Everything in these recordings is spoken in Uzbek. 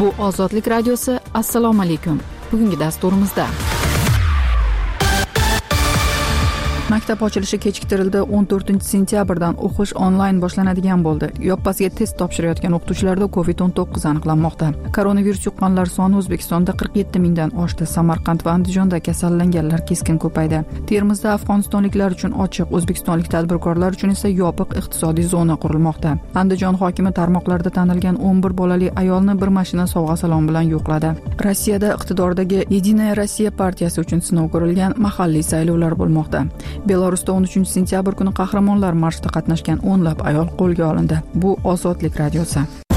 Bu Ozodlik radiosi. Assalomu alaykum. Bugungi dasturimizda maktab ochilishi kechiktirildi. 14-sentyabrdan o'qish onlayn boshlanadigan bo'ldi. Yoppasiga test topshirayotgan o'qituvchilarda COVID-19 aniqlanmoqda. Koronavirus yuqqanlar soni O'zbekistonda 47 mingdan oshdi. Samarqand va Andijonda kasallanganlar keskin ko'paydi. Termizda afg'onistonliklar uchun ochiq, o'zbekistonlik tadbirkorlar uchun esa yopiq iqtisodiy zona qurilmoqda. Andijon hokimi tarmoqlarda tanilgan 11 bolali ayolni bir mashina sovg'a-salom bilan yo'qladi. Rossiyada iqtidordagi Единая Россия partiyasi uchun sinov ko'rilgan mahalliy saylovlar bo'lmoqda. Belarusda 13-sentyabr kuni qahramonlar marshida qatnashgan o'nlab ayol qo'lga olindi. Bu Ozodlik radiosi.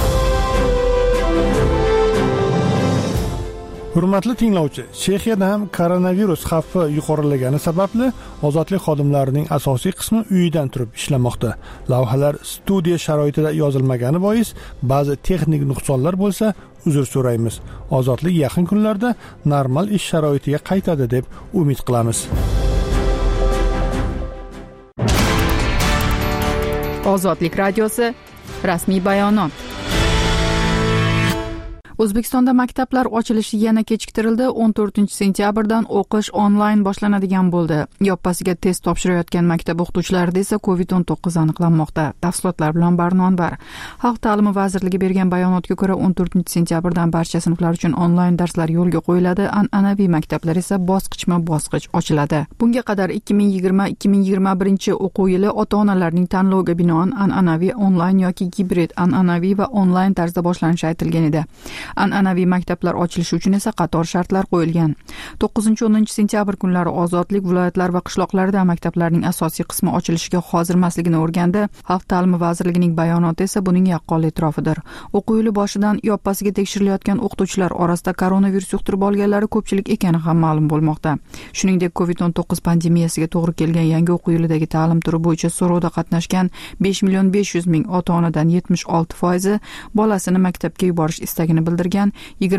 Hurmatli tinglovchi, Chexiyada ham koronavirus xavfi yuqorilagani sababli ozodlik xodimlarining asosiy qismi uyidan turib ishlamoqda. Lavhalar studiya sharoitida yozilmagani bois ba'zi texnik nuqsonlar bo'lsa, uzr so'raymiz. Ozodlik yaqin kunlarda normal ish sharoitiga qaytadi deb umid qilamiz. Ozodlik radiosi rasmiy bayonot. O'zbekistonda maktablar ochilishi yana kechiktirildi. 14-sentyabrdan o'qish onlayn boshlanadigan bo'ldi. Yoppasiga test topshirayotgan maktab o'qituvchilarida esa COVID-19 aniqlanmoqda. Tafsilotlar bilan Barnonbar. Xalq ta'limi vazirligi bergan bayonotga ko'ra 14-sentyabrdan barcha sinflar uchun onlayn darslar yo'lga qo'yiladi. An'anaviy maktablar esa bosqichma-bosqich ochiladi. Bunga qadar 2020-2021 o'quv yili ota-onalarning tanloviga binoan an'anaviy onlayn yoki gibrid, an'anaviy va onlayn tarzda boshlanishi aytilgan edi. An'anaviy maktablar ochilishi uchun esa qator shartlar qo'yilgan. 9-10 sentyabr kunlari ozodlik viloyatlar va qishloqlarida maktablarning asosiy qismi ochilishiga hozirmasligini o'rgandi. Xalq ta'limi vazirligining bayonoti esa buning yaqqol e'tirofidir. O'quv yili boshidan yoppasiga tekshirilayotgan o'qituvchilar orasida koronavirus yuqtirib olganlari ko'pchilik ekani ham ma'lum bo'lmoqda. Shuningdek, COVID-19 pandemiyasiga to'g'ri kelgan yangi o'quv yilidagi ta'lim turi bo'yicha so'rovda qatnashgan 5.500.000 ota-onadan 76% bolasini maktabga yuborish istagini bildirgan,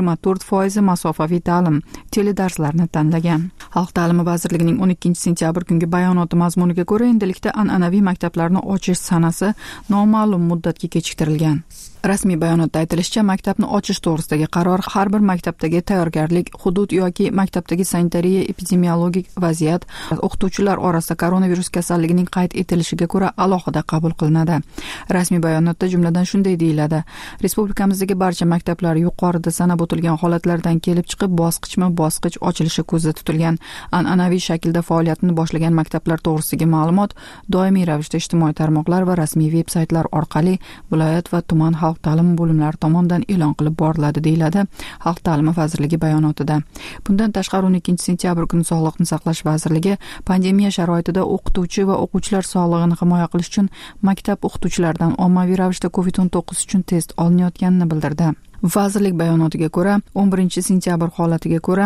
24% masofaviy ta'lim, teledarslarni tanlagan. Xalq ta'limi vazirligining 12-sentyabr kungi bayonoti mazmuniga ko'ra, endilikda an'anaviy maktablarni ochish sanasi noma'lum muddatga kechiktirilgan. Rasmiy bayonotda aytilishicha, maktabni ochish to'g'risidagi qaror har bir maktabdagi tayyorgarlik, hudud yoki maktabdagi sanitariya epidemiologik vaziyat, o'qituvchilar orasida koronavirus kasalligining qayd etilishiga ko'ra alohida qabul qilinadi. Rasmiy bayonotda jumladan shunday deyiladi: Respublikamizdagi barcha maktablar yuqorida sanab o'tilgan holatlardan kelib chiqib bosqichma-bosqich ochilishi ko'zda tutilgan. An'anaviy shaklda faoliyatini boshlagan maktablar to'g'risidagi ma'lumot doimiy ravishda ijtimoiy tarmoqlar va rasmiy veb-saytlar orqali viloyat va tuman xalq ta'limi bo'limlari tomonidan e'lon qilib boriladi, deyiladi Xalq ta'limi vazirligi bayonotida. Bundan tashqari 12-sentyabr kuni Sog'liqni saqlash vazirligi pandemiya sharoitida o'qituvchi va o'quvchilar sog'lig'ini himoya qilish uchun maktab o'qituvchilaridan ommaviy ravishda COVID-19 uchun test olinayotganini bildirdi. Vazirlik bayonotiga ko'ra, 11-sentyabr holatiga ko'ra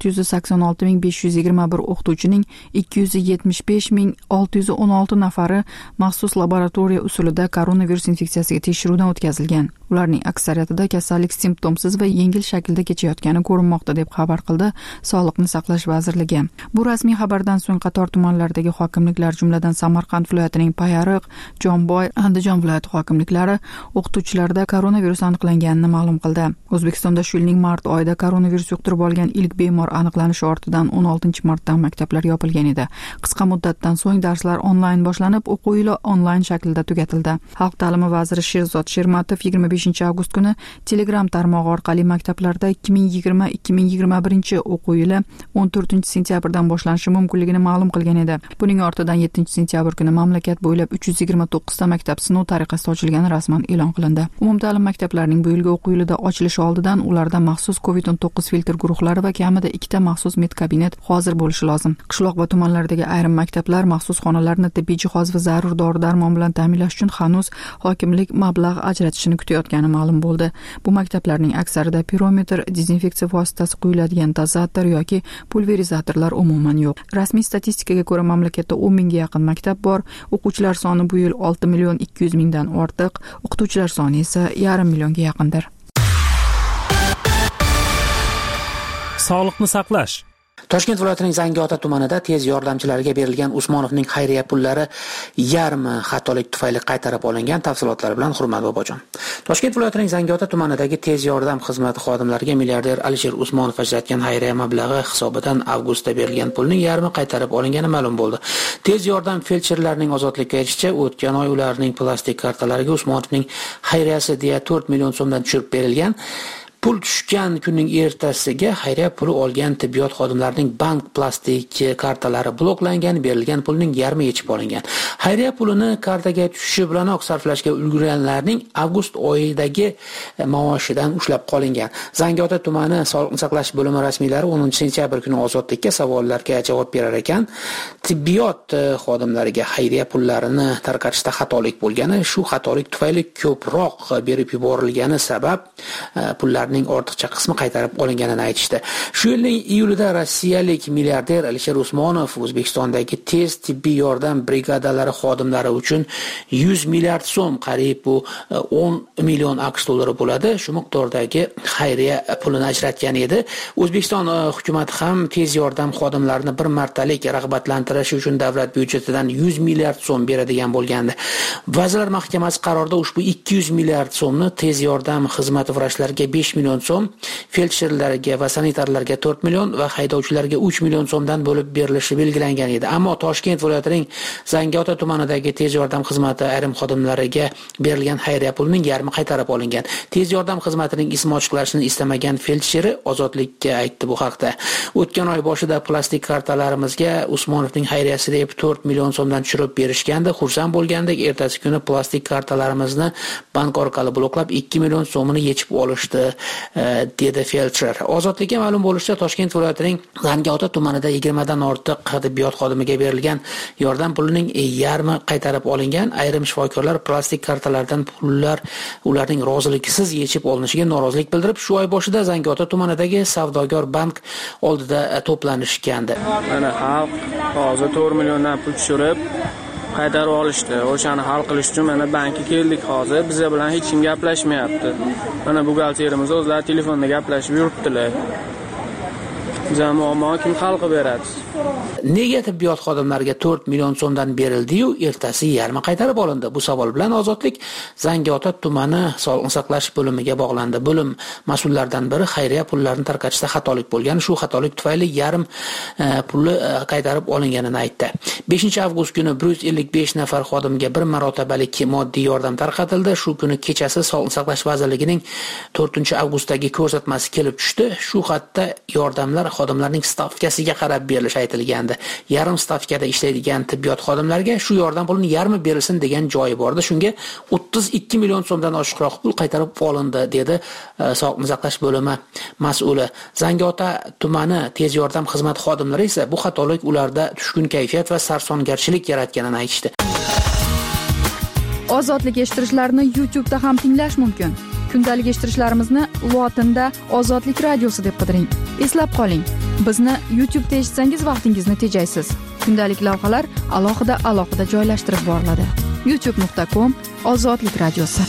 486.521 o'qituvchining 275.616 nafari maxsus laboratoriya usulida koronavirus infeksiyasiga tekshiruvdan o'tkazilgan. Ularning aksariyatida kasallik simptomsiz va yengil shaklda kechayotgani ko'rinmoqda, deb xabar qildi Sog'liqni saqlash vazirligi. Bu rasmiy xabardan so'ng qator tumanlardagi hokimliklar, jumladan Samarqand viloyatining Payariq, Jomboy, Andijon viloyati hokimliklari o'qituvchilarda koronavirus aniqlanganini ma'lum qildi. O'zbekistonda shu yilning mart oyida koronavirus yuqtirib olgan ilk bemor aniqlanishi ortidan 16-martdan maktablar yopilgan edi. Qisqa muddatdan so'ng darslar onlayn boshlanib, o'quv yili onlayn shaklda tugatildi. Xalq ta'limi vaziri Sherzod Shermatov 25-avgust kuni Telegram tarmog'i orqali maktablarda 2020-2021 o'quv yili 14-sentyabrdan boshlanishi mumkinligini ma'lum qilgan edi. Buning ortidan 7-sentyabr kuni mamlakat bo'ylab 329 ta maktab sinov tariqasida ochilgani rasman e'lon qilindi. Umumta'lim maktablarining bu yilgi o'quv yilida ochilishi oldidan ularda maxsus COVID-19 filtr guruhlari va kamida 2 ta maxsus medkabinet hozir bo'lishi lozim. Qishloq va tumanlardagi ayrim maktablar maxsus xonalarni tibbiy jihoz va zarur dori-darmon bilan ta'minlash uchun hanuz hokimlik mablag' ajratishini kutayotgani ma'lum bo'ldi. Bu maktablarning aksarida pirometr dezinfeksiya vositasi quyiladigan dozator yoki pulverizatorlar umuman yo'q. Rasmiy statistikaga ko'ra, mamlakatda 10 mingga yaqin maktab bor. O'quvchilar soni bu yil 6.200.000 dan ortiq, o'qituvchilar soni esa 5,5 millionga yaqindir. Sog'liqni saqlash. Toshkent viloyatining Zangiota tumanida tez yordamchilarga berilgan Usmonovning xayriya pullari yarmi xatolik tufayli qaytarib olingan. Tafsilotlar bilan Hurmat Bobojon. Toshkent viloyatining Zangiota tumanidagi tez yordam xizmati xodimlariga milliarder Alisher Usmonov ajratgan xayriya mablag'i hisobidan avgustda berilgan pulning yarmi qaytarib olingani ma'lum bo'ldi. Tez yordam feldsherlarining ozodlikka erishicha, o'tgan oy ularning plastik kartalariga Usmonovning xayriyasi deya 4 million so'mdan tushirib berilgan. Pul tushgan kunning ertasiga xayriya puli olgan tibbiyot xodimlarining bank plastik kartalari bloklangan, berilgan pulning yarmi yechib olingan. Xayriya pulini kartaga tushishi bilanoq sarflashga ulgurganlarning avgust oyidagi maoshidan ushlab qolingan. Zangiota tumani Sog'liqni saqlash bo'limi rasmiylari 10 sentyabr kuni ozodlikka savollarga javob berar ekan. Tibbiyot xodimlariga xayriya pullarini tarqatishda xatolik bo'lgani, shu xatolik tufayli ko'proq berib yuborilgani sabab pullar ortiqcha qismi qaytarib olinganini aytishdi. Shu yilning iyulida rossiyalik milliarder Alisher Usmonov O'zbekistondagi tez tibbiy yordam brigadalari xodimlari uchun 100 milliard so'm, qariyb bu 10 million AQSh dollari bo'ladi, shu miqdordagi xayriya pulini ajratgan edi. O'zbekiston hukumatı ham tez yordam xodimlarini bir martalik rag'batlantirish uchun davlat byudjetidan 100 milliard so'm beradigan bo'lgandi. Vazirlar Mahkamasi qarorida ushbu 200 milliard so'mni tez yordam xizmati vrachlariga 5 million so'm, feldsherlarga va sanitarlarga 4 million va haydovchilarga 3 million so'mdan bo'lib berilishi belgilangan edi. Ammo Toshkent viloyatining Zangiota tumanidagi tez yordam xizmati ayrim xodimlariga berilgan xayriya pulining yarmi qaytarib olingan. Tez yordam xizmatining ismi ochiqlanishini istamagan feldsheri ozodlikka aytdi bu haqda. O'tgan oy boshida plastik kartalarimizga Usmonovning xayriyasi deb 4 million so'mdan tushirib berishgandi. Xursand bo'lgandik, ertasi kuni plastik kartalarimizni bank orqali bloklab 2 million so'mini yechib olishdi, dedi feldsher. Ozodlikka ma'lum bo'lishicha, Toshkent viloyatining Zangiota tumanida 20 dan ortiq tibbiyot xodimiga berilgan yordam pulining yarmi qaytarib olingan. Ayrim shifokorlar plastik kartalardan pullar ularning roziligisiz yechib olinishiga norozilik bildirib, shu oy boshida Zangiota tumanidagi savdogar bank oldida to'planishgandi. Mana xalq hozir 4 milliondan pul tushirib qaytarib olishdi. O'shani hal qilish uchun mana bankka keldik hozir. Bizlar bilan hech kim gaplashmayapti. Mana buxgalterimiz o'zlari telefonda gaplashib yuribdilar. Jamoa kim hal qilib beradi? Nega tibbiyot xodimlariga 4 million so'mdan berildi-yu, ertasi yarmi qaytarib olindi? Bu savol bilan Ozodlik Zangiota tumani Sog'liqni saqlash bo'limiga bog'landi. Bo'lim mas'ullaridan biri xayriya pullarini tarqatishda xatolik bo'lgan, shu xatolik tufayli yarim puli qaytarib olinganini aytdi. 5-avgust kuni 155 nafar xodimga bir marotabalik moddiy yordam tarqatildi. Shu kuni kechasi Sog'liqni saqlash vazirligining 4-avgustdagi ko'rsatmasi kelib tushdi. Shu xatda yordamlar xodimlarning stavkasiga qarab berilishi aytilgandi. Yarim stavkada ishlaydigan tibbiyot xodimlariga shu yordam pulining yarmi berilsin degan joyi bordi. Shunga 32 million so'mdan oshiqroq pul qaytarib olindi, dedi Sog'liqni saqlash bo'limi mas'uli. Zangiota tumani tez yordam xizmati xodimlari esa bu xatolik ularda tushkun kayfiyat va sarsongarchilik yaratganini aytishdi. Ozodlik eshittirishlarni YouTube'da ham tinglash mumkin. Kundalik eshittirishlarimizni lotinda Ozodlik radiosi deb qidiring. Eslab qoling, bizni YouTube'da eshitsangiz vaqtingizni tejaysiz. Kundalik lavhalar alohida joylashtirib boriladi. youtube.com/Ozodlik radiosi.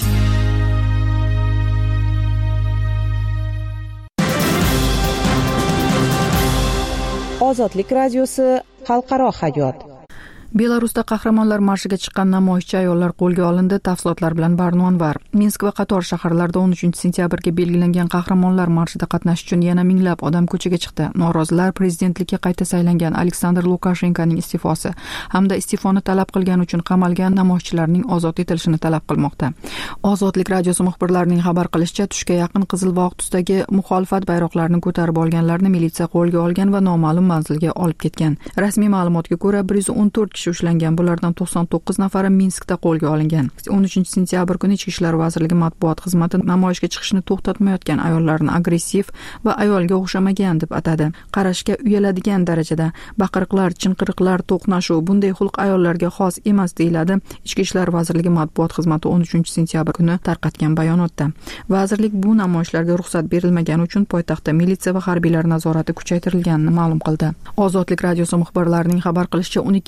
Ozodlik radiosi xalqaro hayot. Belarusda qahramonlar marshiga chiqqan namoyishchi ayollar qo'lga olindi. Tafsilotlar bilan Barno Anvar. Minsk va qator shaharlarda 13 sentyabrga belgilangan qahramonlar marshida qatnashish uchun yana minglab odam ko'chaga chiqdi. Norozilar prezidentlikka qayta saylangan Aleksandr Lukashenkoning iste'fosi hamda iste'foni talab qilgani uchun qamalgan namoyishchilarning ozod etilishini talab qilmoqda. Ozodlik radiosi muxbirlarining xabar qilishicha, tushga yaqin qizil va oq tusdagi muxolifat bayroqlarini ko'tarib olganlarni militsiya qo'lga olgan va noma'lum manzilga olib ketgan. Rasmiy ma'lumotga ko'ra 114 kishi ushlangan, bulardan 99 nafari Minskda qo'lga olingan. 13 sentyabr kuni Ichki ishlar vazirligi matbuot xizmati namoyishga chiqishni to'xtatmayotgan ayollarni agressiv va ayolga o'xshamagan deb atadi. Qarashga uyaladigan darajada baqiriqlar, chinqiriqlar, to'qnashuv bunday xulq ayollarga xos emas, deyiladi Ichki ishlar vazirligi matbuot xizmati 13 sentyabr kuni tarqatgan bayonotda. Vazirlik bu namoyishlarga ruxsat berilmagani uchun poytaxtda militsiya va harbiylar nazorati kuchaytirilganini ma'lum qildi. Ozodlik radiosi muxbirlarining xabar qilishicha, 12 sentyabr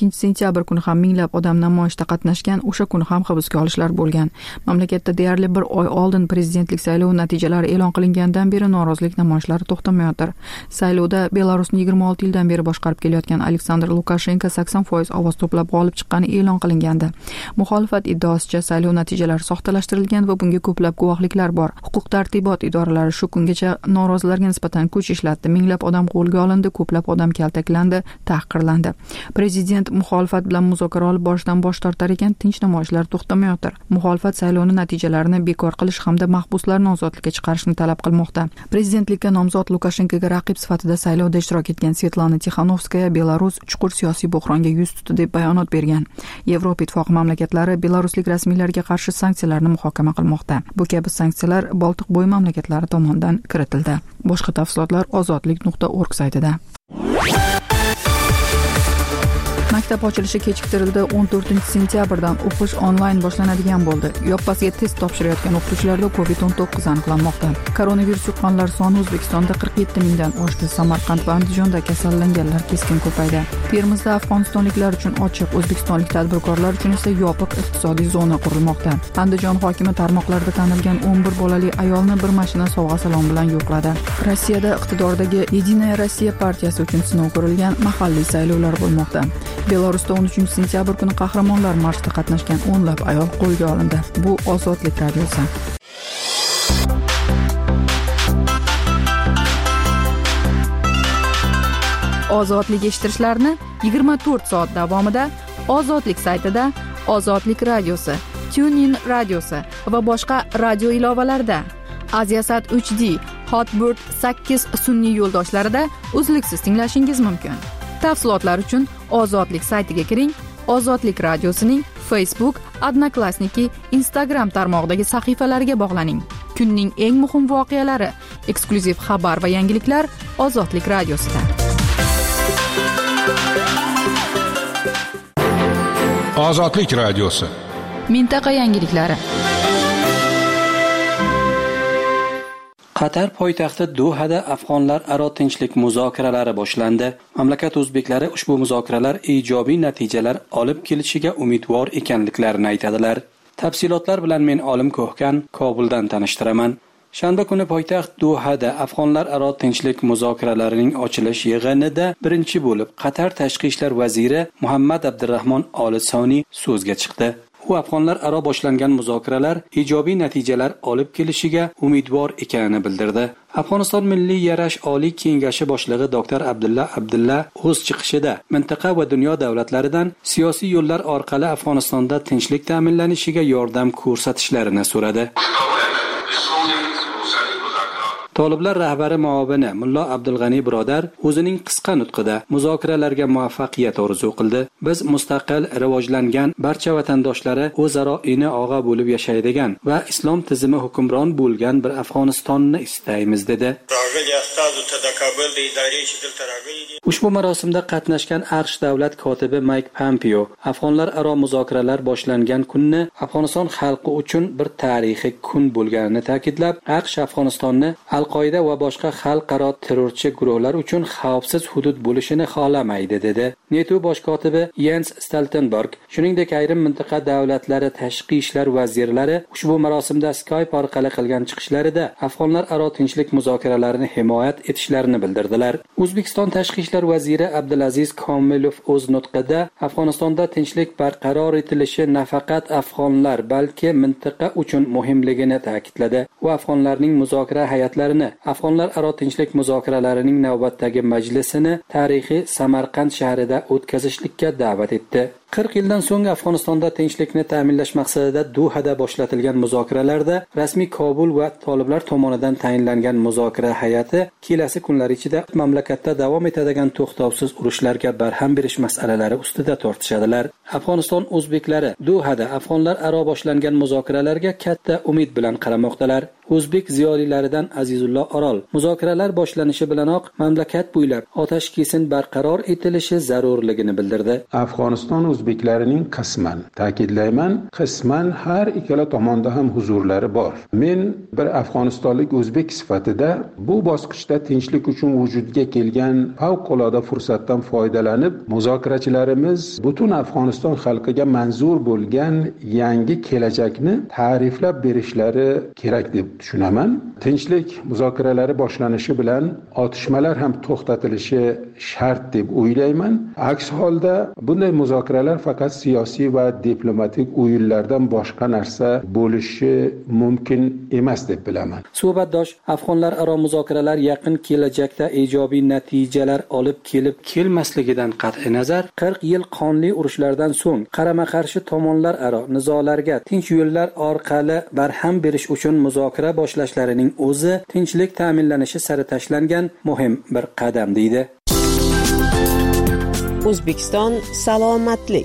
sentyabr kuni ham minglab odam namoyishda qatnashgan, o'sha kuni ham hibsga olishlar bo'lgan. Mamlakatda deyarli bir oy oldin prezidentlik saylovi natijalari e'lon qilingandan beri norozilik namoyishlari to'xtamayotir. Saylovda Belarusni 26 yildan beri boshqarib kelayotgan Aleksandr Lukashenko 80% ovoz to'plab g'olib chiqqani e'lon qilingandi. Muxolifat iddaosicha saylov natijalari soxtalashtirilgan va bunga ko'plab guvohliklar bor. Huquq-tartibot idoralari shu kungacha norozilarga nisbatan kuch ishlatdi. Minglab odam qo'lga olindi, ko'plab odam kaltaklandi, tahqirlandi. Prezident muxolifat bilan muzokara olib borishdan bosh tortar ekan, tinch namoyishlar to'xtamayotir. Muxolifat saylovning natijalarini bekor qilish hamda mahbuslarni ozodlikka chiqarishni talab qilmoqda. Prezidentlikka nomzod Lukashenkoga raqib sifatida saylovda ishtirok etgan Svetlana Tixanovskaya Belarus chuqur siyosiy buhronga yuz tutdi deb bayonot bergan. Yevropa ittifoqi mamlakatlari belaruslik rasmiylarga qarshi sanksiyalarni muhokama qilmoqda. Bu kabi sanksiyalar Boltiqbo'yi mamlakatlari tomonidan kiritildi. Boshqa tafsilotlar ozodlik.org saytida. Maktab ochilishi kechiktirildi. 14-sentyabrdan o'qish onlayn boshlanadigan bo'ldi. Yoppasiga test topshirayotgan o'qituvchilarda COVID-19 aniqlanmoqda. Koronavirus yuqqanlar soni O'zbekistonda 47 mingdan oshdi. Samarqand va Andijonda kasallanganlar keskin ko'paydi. Termizda afg'onistonliklar uchun ochiq, o'zbekistonlik tadbirkorlar uchun esa yopiq iqtisodiy zona qurilmoqda. Andijon hokimi tarmoqlarda tanilgan 11 bolali ayolni bir mashina sovg'a-salom bilan yo'qladi. Rossiyada iqtidordagi Единая Россия partiyasi uchun sinov ko'rilgan mahalliy saylovlar bo'lmoqda. Belarusda 13-sentyabr kuni qahramonlar marshida qatnashgan o'nlab ayol qo'lga olindi. Bu Ozodlik radiosi. Ozodlik eshittirishlarni 24 soat davomida Ozodlik saytida, Ozodlik radiosi, TuneIn radiosi va boshqa radio ilovalarda, Aziasat 3D, Hotbird 8 sun'iy yo'ldoshlarida uzluksiz tinglashingiz mumkin. Tafsilotlar uchun Ozodlik saytiga kiring. Ozodlik radiosining Facebook, Odnoklassniki, Instagram tarmog'idagi sahifalariga bog'laning. Kunning eng muhim voqealari, eksklyuziv xabar va yangiliklar Ozodlik radiosida. Ozodlik radiosi. Mintaqa yangiliklari. Qatar poytaxti Dohada afg'onlar aro tinchlik muzokaralari boshlandi. Mamlakat o'zbeklari ushbu muzokaralar ijobiy natijalar olib kelishiga umidvor ekanliklarini aytadilar. Tafsilotlar bilan men Olim Ko'hkan Kobuldan tanishtiraman. Shanba kuni poytaxt Dohada afg'onlar aro tinchlik muzokaralarining ochilish yig'inida birinchi bo'lib Qatar tashqi ishlar vaziri Muhammad Abdurrahmon Olisoni so'zga chiqdi. U afg'onlar aro boshlangan muzokaralar ijobiy natijalar olib kelishiga umidvor ekanini bildirdi. Afg'oniston Milliy yarash Oliy kengashi boshlig'i Dr. Abdulla o'z chiqishida mintaqa va dunyo davlatlaridan siyosiy yo'llar orqali Afg'onistonda tinchlik ta'minlanishiga yordam ko'rsatishlarini so'radi. Toliblar rahbari muovini Mullo Abdulg'ani birodar o'zining qisqa nutqida muzokaralarga muvaffaqiyat orzu qildi. Biz mustaqil, rivojlangan barcha vatandoshlari o'zaro ini og'a bo'lib yashaydigan va islom tizimi hukmron bo'lgan bir Afg'onistonni istaymiz dedi. Ushbu marosimda qatnashgan AQSh davlat kotibi Mike Pompeo afg'onlar aro muzokaralar boshlangan kunni Afg'oniston xalqi uchun bir tarixiy kun bo'lganini ta'kidlab, AQSh Afg'onistonni Al-Qoida va boshqa xalqaro terrorchi guruhlar uchun xavfsiz hudud bo'lishini xohlamaydi dedi. NATO bosh kotibi Jens Stoltenberg, shuningdek ayrim mintaqa davlatlari tashqi ishlar vazirlari ushbu marosimda Skype orqali qilgan chiqishlarida afg'onlar aro tinchlik muzokaralarini himoyat etishlarini bildirdilar. O'zbekiston tashqi ishlar vaziri Abdulaziz Komilov o'z nutqida Afg'onistonda tinchlik barqaror etilishi nafaqat afg'onlar, balki mintaqa uchun muhimligini ta'kidladi va afg'onlarning muzokara hayotlari afg'onlar aro tinchlik muzokaralarining navbatdagi majlisini tarixiy Samarqand shahrida o'tkazishlikka da'vat etdi. 40 yildan so'ng Afg'onistonda tinchlikni ta'minlash maqsadida Dohada boshlatilgan muzokaralarda rasmiy Kobul va toliblar tomonidan tayinlangan muzokara hay'ati kelasi kunlar ichida mamlakatda davom etadigan to'xtovsiz urushlarga barham berish masalalari ustida tortishadilar. Afg'oniston o'zbeklari Dohada afg'onlar aro boshlangan muzokaralarga katta umid bilan qaramoqdalar. O'zbek ziyolilaridan Azizullo Orol muzokaralar boshlanishi bilanoq mamlakat bo'ylab otash kesin barqaror etilishi zarurligini bildirdi. Afg'oniston o'zbeklarining qisman, ta'kidlayman, qisman har ikkala tomonda ham huzurlari bor. Men bir afg'onistonlik o'zbek sifatida bu bosqichda tinchlik uchun vujudga kelgan favqulodda fursatdan foydalanib, muzokarachilarimiz butun Afg'oniston xalqiga manzur bo'lgan yangi kelajakni ta'riflab berishlari kerak deb tushunaman. Tinchlik muzokaralari boshlanishi bilan otishmalar ham to'xtatilishi shart deb o'ylayman. Aks holda bunday muzokaralar faqat siyosiy va diplomatik o'yinlardan boshqa narsa bo'lishi mumkin emas deb bilaman. Suhbatdosh afg'onlar aro muzokaralar yaqin kelajakda ijobiy natijalar olib kelib kelmasligidan qat'i nazar 40 yil qonli urushlardan so'ng qarama-qarshi tomonlar aro nizolarga tinch yo'llar orqali barham berish uchun muzokara boshlashlarining o'zi tinchlik ta'minlanishi sari tashlangan muhim bir qadam deydi. O'zbekiston salomatlik.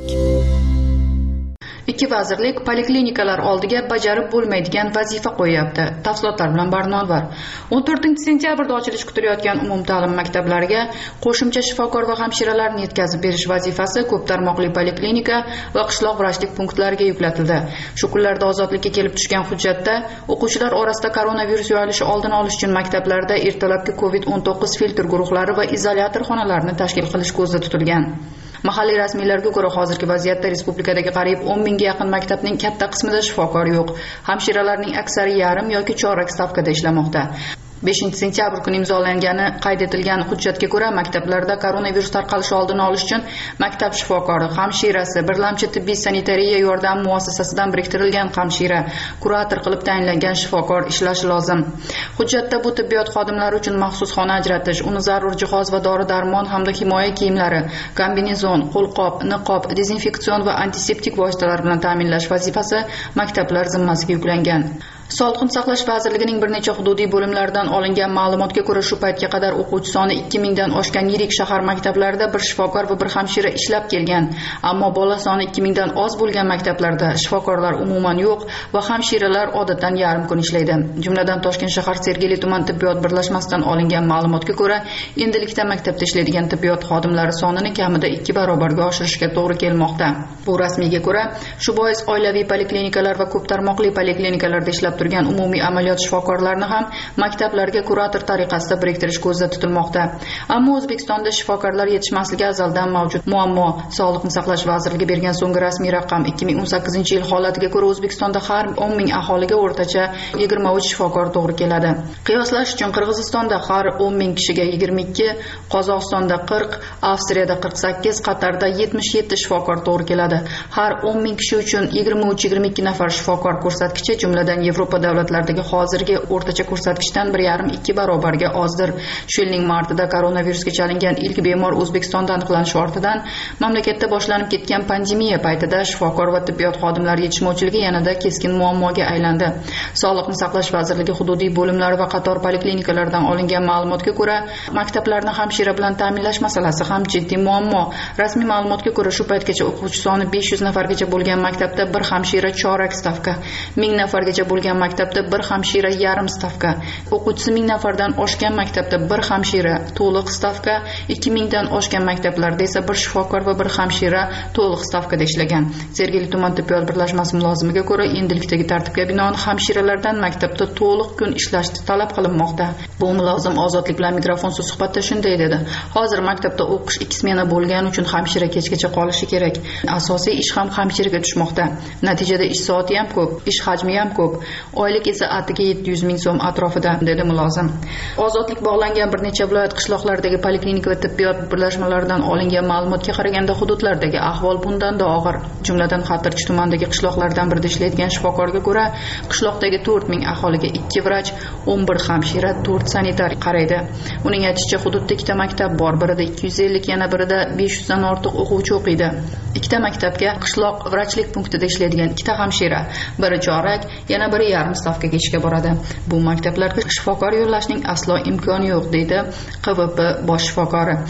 Ikki vazirlik poliklinikalar oldiga bajarib bo'lmaydigan vazifa qo'yapti. Tafsilotlar bilan Barnolvar. 14-sentyabrda ochilish kutilayotgan umumta'lim maktablariga qo'shimcha shifokor va hamshiralarni yetkazib berish vazifasi ko'p tarmoqli poliklinika va qishloq vrachlik punktlariga yuklatildi. Shu kunlarda ozodlikka kelib tushgan hujjatda o'quvchilar orasida koronavirus yoyilishi oldini olish uchun maktablarda ertalabki COVID-19 filtr guruhlari va izolyator xonalarni tashkil qilish ko'zda tutilgan. Mahalliy rasmiylarga ko'ra hozirgi vaziyatda respublikadagi qariyb 10 mingga yaqin maktabning katta qismida shifokor yo'q. Hamshiralarning aksari yarim yoki chorak stavkada ishlamoqda. 5-sentyabr kuni imzolangani qayd etilgan hujjatga ko'ra maktablarda koronavirus tarqalishi oldini olish uchun maktab shifokori, hamshirasi, birlamchi tibbiy sanitariya yordam muassasasidan biriktirilgan hamshira, kurator qilib tayinlangan shifokor ishlashi lozim. Hujjatda bu tibbiyot xodimlari uchun maxsus xona ajratish, uni zarur jihoz va dori-darmon hamda himoya kiyimlari, kombinezon, qo'lqop, niqob, dezinfeksion va antiseptik vositalar bilan ta'minlash vazifasi maktablar zimmasiga yuklangan. Sog'liqni saqlash vazirligining bir necha hududiy bo'limlaridan olingan ma'lumotga ko'ra shu paytga qadar o'quvchi soni 2000 dan oshgan yirik shahar maktablarida bir shifokor va bir hamshira ishlab kelgan. Ammo bola soni 2000 dan oz bo'lgan maktablarda shifokorlar umuman yo'q va hamshiralar odatdan yarim kun ishlaydi. Jumladan Toshkent shahar Sergeli tuman tibbiyot birlashmasidan olingan ma'lumotga ko'ra, endilikda maktabda ishlaydigan tibbiyot xodimlari sonini kamida 2 barobarga oshirishga to'g'ri kelmoqda. Bu rasmiyga ko'ra, shu bois oilaviy poliklinikalar va ko'p tarmoqli poliklinikalarda ishlab turgan umumiy amaliyot shifokorlarini ham maktablarga kurator tariqasida biriktirish ko'zda tutilmoqda. Ammo O'zbekistonda shifokorlar yetishmasligi azaldan mavjud muammo. Sog'liqni saqlash vazirligi bergan so'nggi rasmiy raqam 2018-yil holatiga ko'ra O'zbekistonda har 10 ming aholiga o'rtacha 23 shifokor to'g'ri keladi. Qiyoslash uchun Qirg'izistonda har 10 ming kishiga 22, Qozog'istonda 40, Avstriyada 48, Qatarda 77 shifokor to'g'ri keladi. Har 10 ming kishi uchun 23-22 nafar shifokor ko'rsatkichi, jumladan Yevropa davlatlaridagi hozirgi o'rtacha ko'rsatkichdan 1,5-2 barobarga ozdir. Shu yilning martida koronavirusga chalingan ilk bemor O'zbekistonda aniqlanishi ortidan mamlakatda boshlanib ketgan pandemiya paytida shifokor va tibbiyot xodimlari yetishmovchiligi yanada keskin muammoga aylandi. Sog'liqni saqlash vazirligi hududiy bo'limlari va qator poliklinikalardan olingan ma'lumotga ko'ra, maktablarni hamshira bilan ta'minlash masalasi ham jiddiy muammo. Rasmiy ma'lumotga ko'ra, shu paytgacha o'quvchi soni 500 nafargacha bo'lgan maktabda bir hamshira chorak stavka, 1000 nafargacha bo'lgan maktabda bir hamshira yarim stavka, o'quvchisi 1000 nafardan oshgan maktabda bir hamshira to'liq stavka, 2000 dan oshgan maktablarda esa bir shifokor va bir hamshira to'liq stavkada ishlagan. Sergeli tuman tibbiyot birlashmasi mulozimiga ko'ra, endilikdagi tartibga binoan hamshiralardan maktabda to'liq kun ishlashni talab qilinmoqda. Bu mulozim Ozodlik bilan mikrofonsiz suhbatda shunday dedi: "Hozir maktabda o'qish 2 smena bo'lgani uchun hamshira kechgacha qolishi kerak. Asosiy ish ham hamshiraga tushmoqda. Natijada ish soati ham ko'p, ish hajmi ham ko'p. Oylik esa atiga 700 ming so'm atrofida", dedi mulozim. Ozodlik bog'langan bir necha viloyat qishloqlaridagi poliklinika va tibbiyot birlashmalaridan olingan ma'lumotga qaraganda hududlardagi ahvol bundan-da og'ir. Jumladan Xatirchi tumanidagi qishloqlardan birida ishlaydigan shifokorga ko'ra, qishloqdagi 4 ming aholiga 2 vrach, 11 hamshira, 4 sanitar qaraydi. Uning aytishicha, hududda 2 ta maktab bor, birida 250, yana birida 500 dan ortiq o'quvchi o'qiydi. 2 maktabga qishloq vrachlik punktida ishlaydigan 2 hamshira, biri chorak, yana biri yarim stavkaga ishga boradi. Bu maktablarga shifokor yo'llashning aslo imkoni yo'q, deydi QVP bosh shifokori.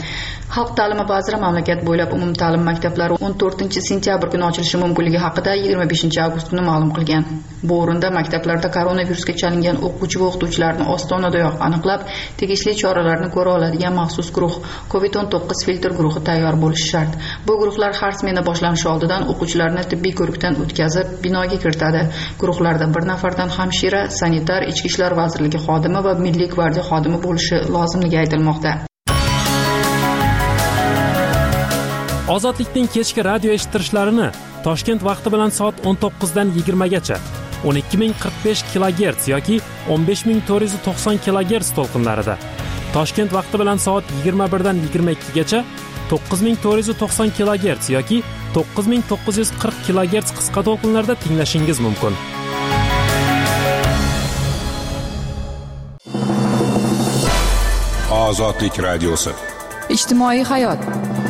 Xalq ta'limi vaziri mamlakat bo'ylab umumta'lim maktablari 14-sentyabr kuni ochilishi mumkinligi haqida 25-avgust kuni ma'lum qilgan. Bu o'rinda maktablarda koronavirusga chalingan o'quvchi va o'qituvchilarni ostonadoyoq aniqlab, tegishli choralarni ko'ra oladigan maxsus guruh COVID-19 filtr guruhi tayyor bo'lishi shart. Bu guruhlar har smena boshlanishi oldidan o'quvchilarni tibbiy ko'rikdan o'tkazib, binoga kiritadi. Guruhlarda bir nafardan hamshira, sanitar, Ichki ishlar vazirligi xodimi va Milliy gvardiya xodimi bo'lishi lozimligi aytilmoqda. Ozodlikning kechki radio eshittirishlarini Toshkent vaqti bilan soat 19 dan 20 gacha 12045 kHz yoki 15490 kHz to'lqinlarida, Toshkent vaqti bilan soat 21 dan 22 gacha 9490 kHz yoki 9940 kHz qisqa to'lqinlarda tinglashingiz mumkin. Ozodlik radiosi. Ijtimoiy hayot.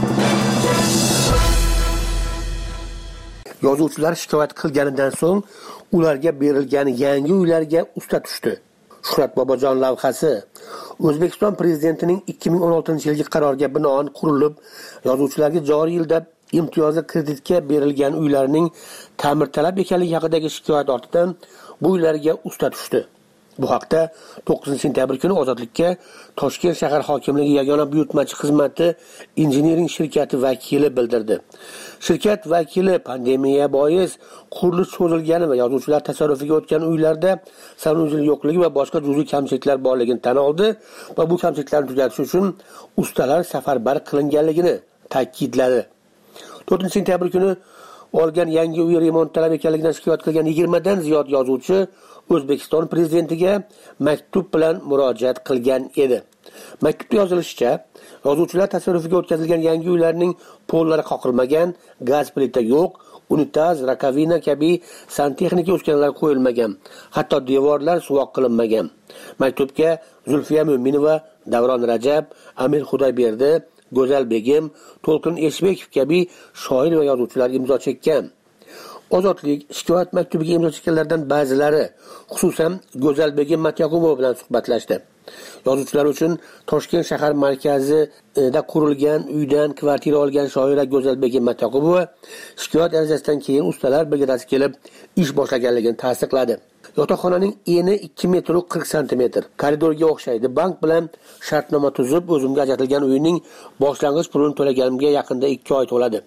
Yozuvchilar shikoyat qilganidan so'ng ularga berilgan yangi uylarga usta tushdi. Shuhrat Bobojon lavhasi O'zbekiston prezidentining 2016-yilgi qaroriga binoan qurilib, yozuvchilarga joriy yilda imtiyozli kreditga berilgan uylarning ta'mirtalab ekanligi haqidagi shikoyat ortidan bu uylarga usta tushdi. Bu haqda 9-sentyabr kuni Ozodlikka Toshkent shahar hokimligi yagona buyurtmachi xizmati injiniring shirkati vakili bildirdi. Shirkat vakili pandemiya bois qurilish cho'zilgani va yozuvchilar tasarrufiga o'tgan uylarda sanusiz yo'qligi va boshqa juz'iy kamchiliklar borligini tan oldi va bu kamchiliklarni tugatish uchun ustalar safarbar qilinganligini ta'kidladi. 4-sentyabr kuni olgan yangi uy remont talab ekanligidan shikoyat qilgan 20 dan ziyod yozuvchi O'zbekiston prezidentiga maktub bilan murojaat qilgan edi. Maktubda yozilishicha, yozuvchilar tasarrufiga o'tkazilgan yangi uylarning pollari qoqilmagan, gaz plita yo'q, unitaz, rakovina kabi santexnika uskunalar qo'yilmagan, hatto devorlar suvoq qilinmagan. Maktubga Zulfiya Mo'minova, Davron Rajab, Amir Xudoyberdi, Go'zal Begim, To'lqin Eshbekov kabi shoir va yozuvchilar imzo chekkan. Ozodlik shikoyat maktubiga imzo chekkanlardan ba'zilari, xususan Go'zal Begim Matyaqubova bilan suhbatlashdi. Yozuvchilar uchun Toshkent shahar markazida qurilgan uydan kvartira olgan shoira Go'zal Begim Matyaqubova shikoyat arizasidan keyin ustalar brigadasi kelib ish boshlaganligini tasdiqladi. Yotoqxonaning eni 2 metr 40 sm, koridorga o'xshaydi. Bank bilan shartnoma tuzib, o'zimga ajratilgan uyning boshlang'ich pulini to'laganimga yaqinda 2 oy to'ladi.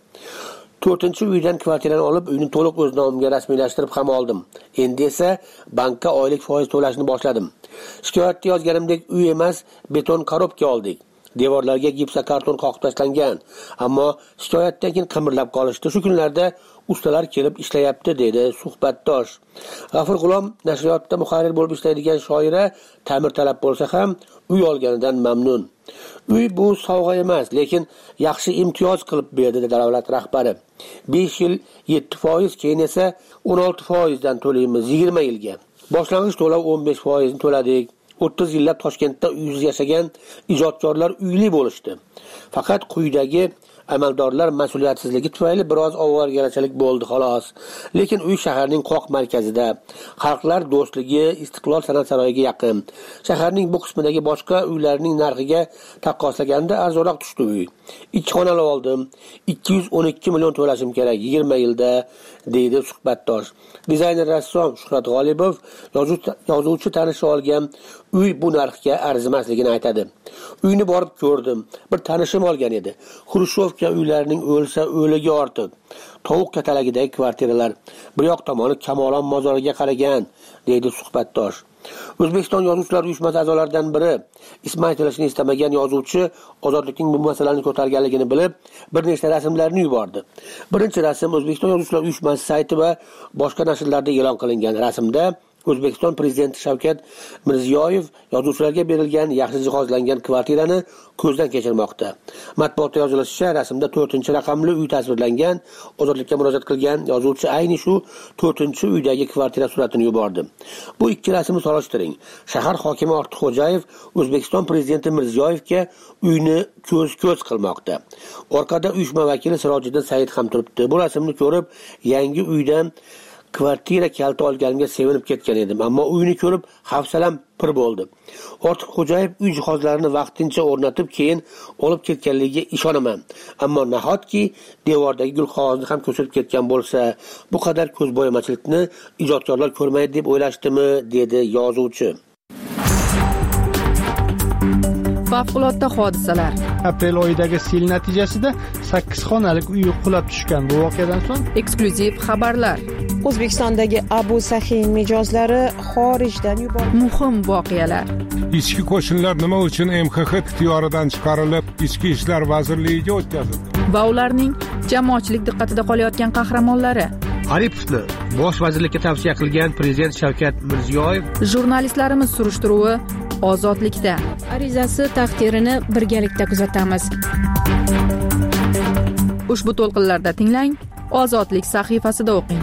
4-uydan kvartirani olib, uyni to'liq o'z nomimga rasmiylashtirib ham oldim. Endi esa bankka oylik foiz to'lashni boshladim. Shikoyatda yozganimdek uy emas, beton korobka oldik. Devorlarga gipsokarton qoqib tashlangan, ammo shikoyatdan keyin qimirlab qolishdi. Shu kunlarda ustalar kelib ishlayapti, dedi suhbatdosh. G'afur G'ulom nashriyotda muharrir bo'lib ishlaydigan shoira ta'mirtalab bo'lsa ham uy olganidan mamnun. Uy bu sovg'a emas, lekin yaxshi imtiyoz qilib berdi, dedi davlat rahbari. 5 yil 7%, keyin esa 16% dan to'laymiz 20 yilga. Boshlang'ich to'lov 15% ni to'ladik. 30 yillab Toshkentda uysiz yashagan ijodkorlar uyli bo'lishdi. Faqat quyidagi amaldorlar mas'uliyatsizligi tufayli biroz ovoragarchilik bo'ldi xolos. Lekin uy shaharning qoq markazida, xalqlar do'stligi, Istiqlol san'at saroyiga yaqin. Shaharning bu qismidagi boshqa uylarning narxiga taqqoslaganda arzonroq tushdi uy. 2 xonali oldim. 212 million to'lashim kerak 20 yilda, deydi suhbatdosh. Dizayner rassom Shuhrat G'olibov yozuvchi tanishi olgan uy bu narxga arzimasligini aytadi. Uyni borib ko'rdim. Bir tanishim olgan edi. Xrushchevka uylarining o'lsa o'ligi ortiq. Tovuq katalagidagi kvartiralar. Bir yoq tomoni Kamolon mozoriga qaragan, deydi suhbatdosh. O'zbekiston Yozuvchilar uyushmasi a'zolaridan biri ismi aytilishini istamagan yozuvchi Ozodlikning bu masalani ko'targanligini bilib, bir nechta rasmlarni yubordi. Birinchi rasm O'zbekiston Yozuvchilar uyushmasi sayti va boshqa nashrlarda e'lon qilingan. Rasmda O'zbekiston prezidenti Shavkat Mirziyoyev yozuvchilarga berilgan yaxshi jihozlangan kvartirani ko'zdan kechirmoqda. Matbuotda yozilishicha, rasmda 4-raqamli uy tasvirlangan. Ozodlikka murojaat qilgan yozuvchi ayni shu 4-uydagi kvartira suratini yubordi. Bu ikki rasmni solishtiring. Shahar hokimi Ortiqxo'jayev O'zbekiston prezidenti Mirziyoyevga uyni ko'z qilmoqda. Orqada uyushma vakili Sirojiddin Said ham turibdi. Bu rasmni ko'rib, yangi uydan Kvartira kaliti olganimga sevinib ketgan edim, ammo uyni ko'rib hafsalam pir bo'ldi. Ortiq Xo'jayev uy jihozlarini vaqtincha o'rnatib, keyin olib ketganligiga ishonaman. Ammo nahotki devordagi gulqog'ozni ham ko'chirib ketgan bo'lsa, bu qadar ko'zbo'yamachilikni ijodkorlar ko'rmaydi deb o'ylashdimi, dedi yozuvchi. Favqulodda hodisalar. Aprel oyidagi sel natijasida 8 xonalik uy qulab tushgan. Bu voqeadan so'ng eksklyuziv xabarlar. O'zbekistondagi Abu Sahin mijozlari xorijdan yuborildi. Muhim voqealar. Ichki qo'shinlar nima uchun MXX ixtiyoridan chiqarilib, Ichki ishlar vazirligiga o'tkazildi? Va ularning jamoatchilik diqqatida qolayotgan qahramonlari. Aripovni bosh vazirlikka tavsiya qilgan prezident Shavkat Mirziyoyev. Jurnalistlarimiz surishtiruvi Ozodlikda. Arizasi taqdirini birgalikda kuzatamiz. Ushbu to'lqinlarda tinglang, Ozodlik sahifasida o'qing.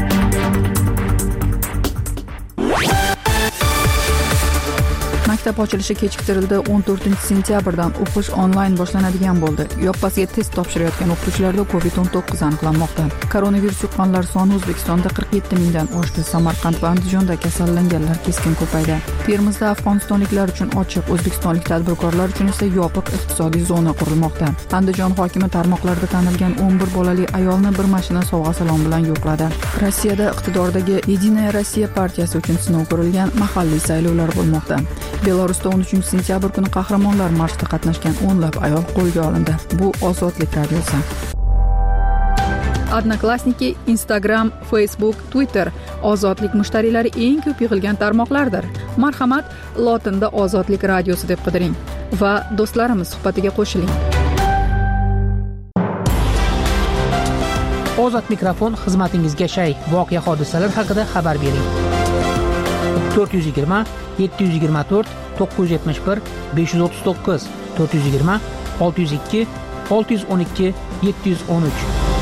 Maktab ochilishi kechiktirildi. 14-sentyabrdan o'qish onlayn boshlanadigan bo'ldi. Yoppasiga test topshirayotgan o'qituvchilarda COVID-19 aniqlanmoqda. Koronavirus yuqqanlar soni O'zbekistonda 47 mingdan oshdi. Samarqand va Andijonda kasallanganlar keskin ko'paydi. Termizda afg'onistonliklar uchun ochiq, o'zbekistonlik tadbirkorlar uchun esa yopiq iqtisodiy zona qurilmoqda. Andijon hokimi tarmoqlarda tanilgan 11 bolali ayolni bir mashina sovg'a-salom bilan yo'qladi. Rossiyada iqtidordagi Единая Россия partiyasi uchun sinov ko'rilgan mahalliy saylovlar bo'lmoqda. Belarusda 13-sentyabr kuni qahramonlar marshida qatnashgan o'nlab ayol qo'lga olindi. Bu Ozodlik radiosi. Odnoklassniki, Instagram, Facebook, Twitter Ozodlik mushtariylari eng ko'p yig'ilgan tarmoqlardir. Marhamat, lotinda Ozodlik radiosi deb qidiring va do'stlarimiz suhbatiga qo'shiling. Ozod mikrofon xizmatingizga shay. Voqea hodisalar haqida xabar bering. 420 724 971 539 420 602 612 713.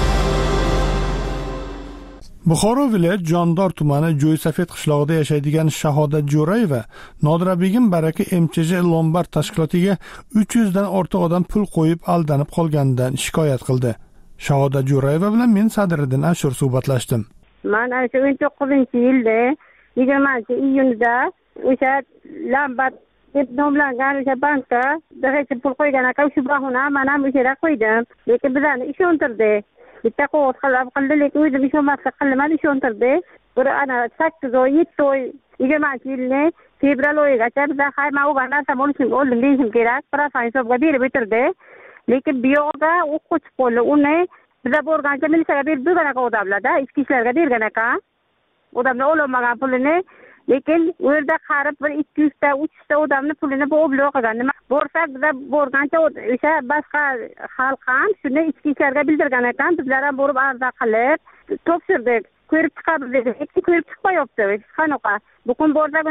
Buxoro viloyat Jondor tumani Jo'ysafet qishlog'ida yashaydigan Shahodat Jo'rayeva Nodirabegim Baraka MCJ Lombard tashkilotiga 300 dan ortiq odam pul qo'yib aldanib qolganidan shikoyat qildi. Shahodat Jo'rayeva bilan men Sadriddin Ashur suhbatlashdim. Men 19-yilda 20-iyunda o'sha Lombard deb nomlangan o'sha bankda direkt pul qo'ygan ekan, shu bahona men ham o'sha yerga qo'ydim. Lekin bizlarni ishontirdi. Bitta qog'oz qildi, lekin o'zim ishonmaslik qildim, ishontirdi. Bir ana 8 oy, 7 oy, 20-yilni fevral oyigacha bizlar hayma o'gan narsam oldim deyishim kerak. Prosan hisobga berib o'tirdi. Lekin bu yoqda u qochib qoldi. Uni bizlar borgancha militsiyaga berib bergan ekan odamlarda, ichki ishlarga bergan ekan. Odamlar olmagan pulini, lekin u yerda qarib bir 200 ta 300 ta odamning pulini bu oblab qilgan. Nima borsak bizlar borgancha o'sha boshqa xalq ham shuni ichki ishlarga bildirgan ekan. Bizlar ham borib arza qilib topshirdik. Ko'rib chiqamiz dedik. Ko'rib chiqmayapti. Qanaqa? Bugun borsak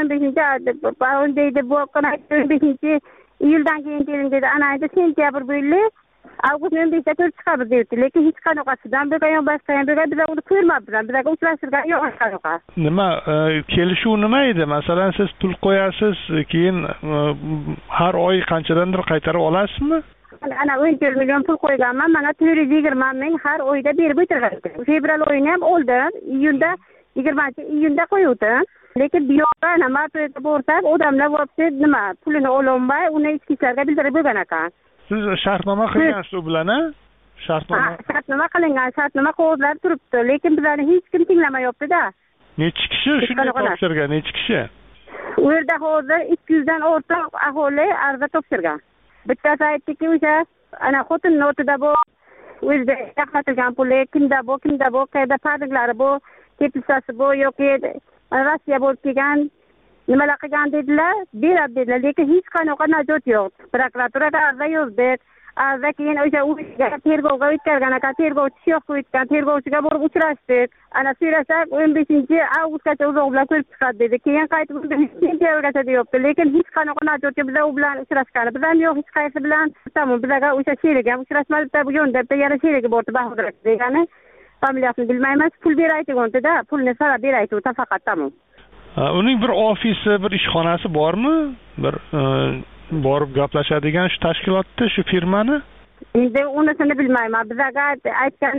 15-iyuldan keyin keling dedi. Ana endi sentyabr bo'ldi. Avgust 15-da ko'rib chiqamiz dedi. Lekin hech qanaqasidan bo'lgan boshqa ham bo'lgan bizlar uni ko'rmabmiz. Bizlarga uchrashtirgan yo'q qanaqa. Nima kelishuv nima edi? Masalan, siz pul qo'yasiz, keyin har oy qanchadandir qaytarib olasizmi? Ana 10 million pul qo'yganman. Mana 420 ming har oyda berib o'tirgan. Fevral oyini ham oldim. Iyunda qo'yuvdim. Lekin bu yoqda nima bo'lsa, odamlar vobse nima pulini ololmay, uni ichki ishlarga bildirib bo'lgan ekan. Siz shartnoma qilgansiz u bilan, a? Shartnoma qilingan, shartnoma qog'ozlar turibdi, lekin bizlarni hech kim tinglamayapti-da. Necha kishi shunday topshirgan, necha kishi? U yerda hozir 200 dan ortiq aholi arza topshirgan. Bittasi aytdiki, o'sha ana xotin notida bu o'zida yaqatilgan puli kimda bu, qayerda parliklari bu, tepisasi bu yoki Rossiya bo'lib kelgan nimalar qilgan dedilar, beradi dedilar, lekin hech qanaqa najot yo'q. Prokuraturaga arza yozdik. Arza keyin o'sha uyga tergovga o'tkazgan ekan, tergovchi yo'q qo'ygan, tergovchiga borib uchrashdik. Ana so'rasak 15-avgustgacha uzoq bilan ko'rib chiqadi dedi. Keyin qaytib sentyabrgacha deyapti, lekin hech qanaqa najot yo'q. Bizlar u bilan uchrashganimiz ham yo'q, hech qaysi bilan. Tamom, bizlarga o'sha sherigi ham uchrashmadi, bu yo'nda yana sherigi bordi Bahodir degani. Familiyasini bilmaymiz, pul beraydi-da, pulni sarab beraydi faqat tamom. Uning bir ofisi, bir ishxonasi bormi? Bir borib gaplashadigan shu tashkilotda, shu firmani? Endi unisini bilmayman. Bizlarga aytgan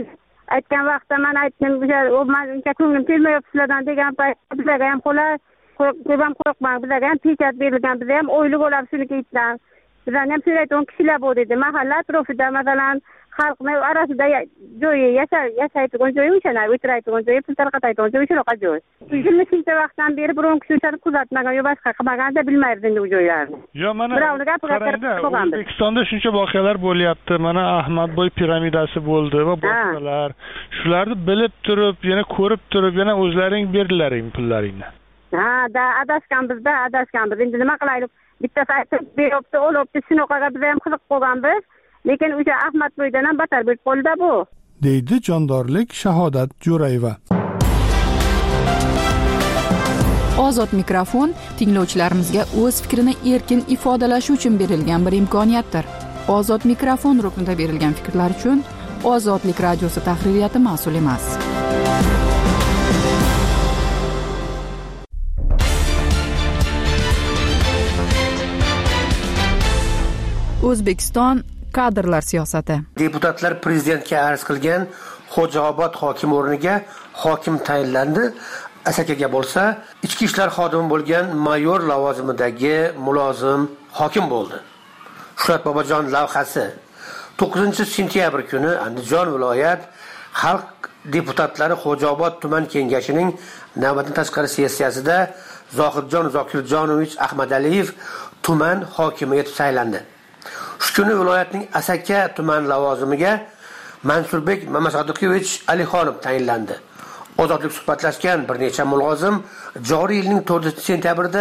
aytgan vaqtda men aytdim, o men uncha ko'nglim kelmayapti sizlardan degan paytda bizlarga ham qo'rqmang, bizlarga ham pechat berilgan, bizlar ham o'ylik bo'lib shuniki aytgan. Bizlarni ham so'raydigan kishilar bor dedi. Mahalla atrofida masalan xalqni orasida joyi yashaydigan joyi o'shana, o'tiradigan joyi, pul tarqatadigan joyi shunaqa joy. Shuncha vaqtdan beri biron kishi o'shani kuzatmagan, yo boshqa qilmaganda bilmaydi endi u joylarni. Yo mana O'zbekistonda shuncha voqealar bo'lyapti. Mana Ahmadboy piramidasi bo'ldi va boshqalar. Shularni bilib turib, yana ko'rib turib, yana o'zlaring berdilaring pullaringni. Adashganmiz. Endi nima qilaylik? Bittasi aytib beribdi, olibdi, shunaqaga biz ham qiziq qolganmiz. Lekin o'sha Ahmadboydan ham battar bo'lib qoldi bu. Deydi jondorlik Shahodat Jo'rayeva. Ozod mikrofon tinglovchilarimizga o'z fikrini erkin ifodalashi uchun berilgan bir imkoniyatdir. Ozod mikrofon ruknida berilgan fikrlar uchun Ozodlik radiosi tahririyati mas'ul emas. O'zbekiston kadrlar siyosati. Deputatlar prezidentga arz qilgan Xo'jaobod hokim o'rniga hokim tayinlandi. Asakaga bo'lsa, ichki ishlar xodimi bo'lgan mayor lavozimidagi mulozim hokim bo'ldi. Shuhrat Bobojon lavhasi 9-sentyabr kuni Andijon viloyat xalq deputatlari Xo'jaobod tuman kengashining navbatdan tashqari sessiyasida Zohidjon Zokirjonovich Ahmadaliyev tuman hokimi etib saylandi. Shu kuni viloyatning Asaka tuman lavozimiga Mansurbek Mamasodiqovich Alixonov tayinlandi. Ozodlik suhbatlashgan bir necha mulozim joriy yilning 4-sentyabrda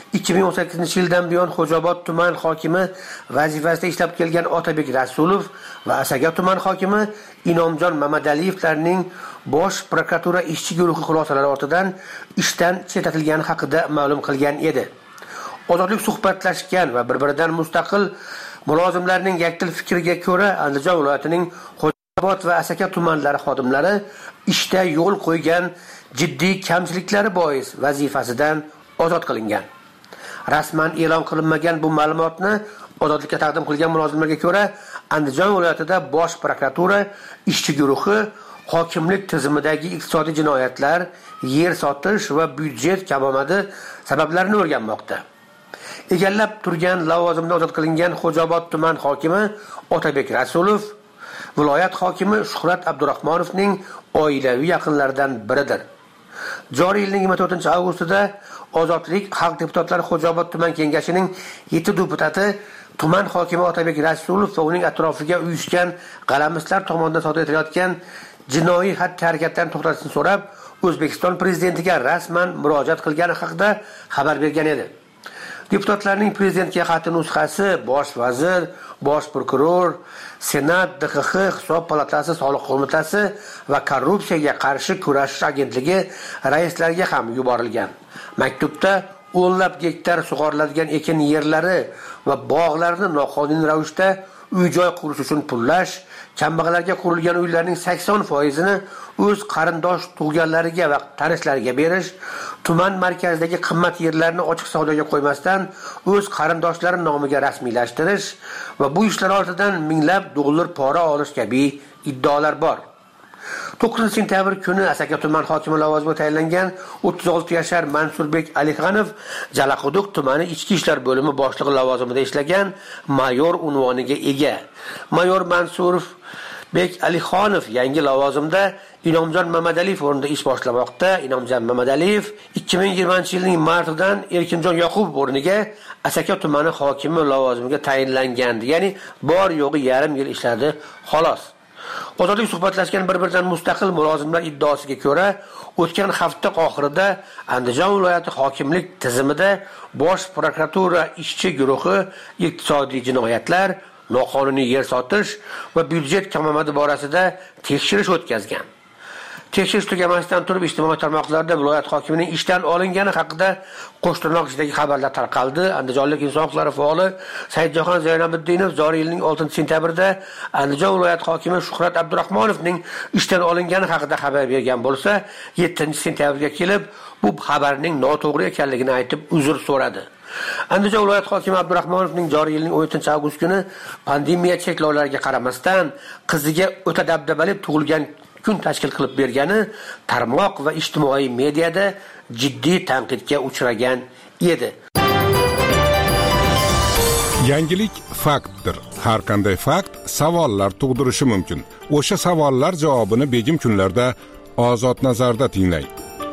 2018-yildan buyon Xo'jaobod tuman hokimi vazifasida ishlab kelgan Otabek Rasulov va Asaka tuman hokimi Inomjon Mamadaliyevlarning bosh prokuratura ishchi guruhi xulosalari ortidan ishdan chetlatilgani haqida ma'lum qilgan edi. Ozodlik suhbatlashgan va bir-biridan mustaqil mulozimlarning yakdil fikriga ko'ra Andijon viloyatining Xo'jaobod va Asaka tumanlari xodimlari ishda yo'l qo'ygan jiddiy kamchiliklari bois vazifasidan ozod qilingan. Rasman e'lon qilinmagan bu ma'lumotni ozodlikka taqdim qilgan mulozimlarga ko'ra Andijon viloyatida bosh prokuratura ishchi guruhi hokimlik tizimidagi iqtisodiy jinoyatlar, yer sotish va byudjet kamomadi sabablarini o'rganmoqda. Egallab turgan lavozimdan ozod qilingan Xo'jaobod tuman hokimi Otabek Rasulov viloyat hokimi Shuhrat Abdurahmonovning oilaviy yaqinlaridan biridir. Joriy yilning 24-avgustida Ozodlik xalq deputatlari Xo'jaobod tuman kengashining 7 deputati tuman hokimi Otabek Rasulov va uning atrofiga uyushgan g'alamislar tomonidan sodir etilayotgan jinoiy xatti-harakatlarni to'xtatishni so'rab, O'zbekiston prezidentiga rasman murojaat qilgani haqida xabar bergan edi. Deputatlarning prezidentga xati nusxasi bosh vazir, bosh prokuror, Senat, DXX, Hisob palatasi, Soliq qo'mitasi va korrupsiyaga qarshi kurashish agentligi raislariga ham yuborilgan. Maktubda o'nlab gektar sug'oriladigan ekin yerlari va bog'larni noqonuniy ravishda uy-joy qurish uchun pullash, kambag'allarga qurilgan uylarning 80%ni o'z qarindosh tug'ganlariga va tanishlariga berish, tuman markazidagi qimmat yerlarni ochiq savdoga qo'ymasdan o'z qarindoshlari nomiga rasmiylashtirish va bu ishlar ortidan minglab dollar pora olish kabi iddaolar bor. 9-sentyabr kuni Asaka tuman hokimi lavozimiga tayinlangan 36 yashar Mansurbek Alixonov Jalaquduq tumani ichki ishlar bo'limi boshlig'i lavozimida ishlagan mayor unvoniga ega. Mayor Mansurbek Alixonov yangi lavozimda Inomjon Mamadaliyev o'rnida ish boshlamoqda. Inomjon Mamadaliyev 2020-yilning martidan Erkinjon Yoqubov o'rniga Asaka tumani hokimi lavozimiga tayinlangandi. Ya'ni bor yo'g'i yarim yil ishladi, xolos. Ozodlik suhbatlashgan bir-biridan mustaqil mulozimlar iddaosiga ko'ra, o'tgan hafta oxirida Andijon viloyati hokimlik tizimida bosh prokuratura ishchi guruhi iqtisodiy jinoyatlar, noqonuniy yer sotish va byudjet kamomadi borasida tekshirish o'tkazgan. Tekshirish tugamasdan turib ijtimoiy tarmoqlarda viloyat hokimining ishdan olingani haqida qo'shtirnoq ichidagi xabarlar tarqaldi. Andijonlik inson huquqlari faoli Saidjahon Zaynabiddinov joriy yilning 6-sentyabrida Andijon viloyat hokimi Shuhrat Abdurahmonovning ishdan olingani haqida xabar bergan bo'lsa, 7-sentyabrga kelib bu xabarning noto'g'ri ekanligini aytib uzr so'radi. Andijon viloyat hokimi Abdurahmonovning joriy yilning 17-avgust kuni pandemiya cheklovlariga qaramasdan qiziga o'ta dabdabali tug'ilgan kun tashkil qilib bergani tarmoq va ijtimoiy mediada jiddiy tanqidga uchragan edi. Yangilik faktdir. Har qanday fakt savollar tug'dirishi mumkin. O'sha savollar javobini begim kunlarda Ozod nazarda tinglang.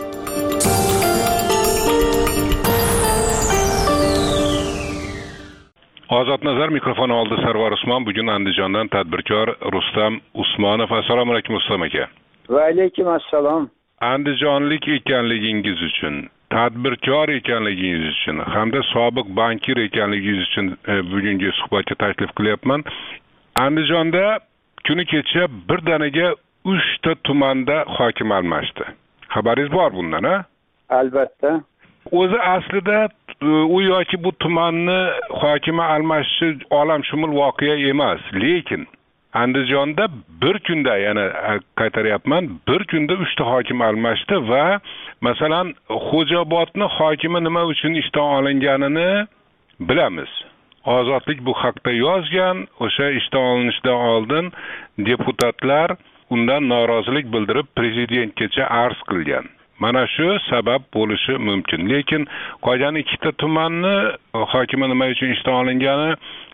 Ozod nazar mikrofon oldi Sarvar Usmon. Bugun Andijondan tadbirkor Rustam Usmonov. Assalomu alaykum Rustam aka. Va alaykum assalom. Andijonlik ekanligingiz uchun, tadbirkor ekanligingiz uchun hamda sobiq bankir ekanligingiz uchun bugungi suhbatga taklif qilyapman. Andijonda kuni kecha birdaniga 3 ta tumanda hokim almashdi. Xabaringiz bor bundan, ha? Albatta. O'zi aslida u yoki bu tumanni hokimi almashishi olamshumul voqea emas, lekin Andijonda bir kunda, yana qaytaryapman, bir kunda 3 ta hokim almashdi va masalan Xo'jaobodni hokimi nima uchun ishdan olinganini bilamiz. Ozodlik bu haqda yozgan, o'sha ishdan olinishidan oldin deputatlar undan norozilik bildirib prezidentgacha arz qilgan. Mana shu sabab bo'lishi mumkin. Lekin qolgan 2 ta tumanni hokimi nima uchun ishdan olingani,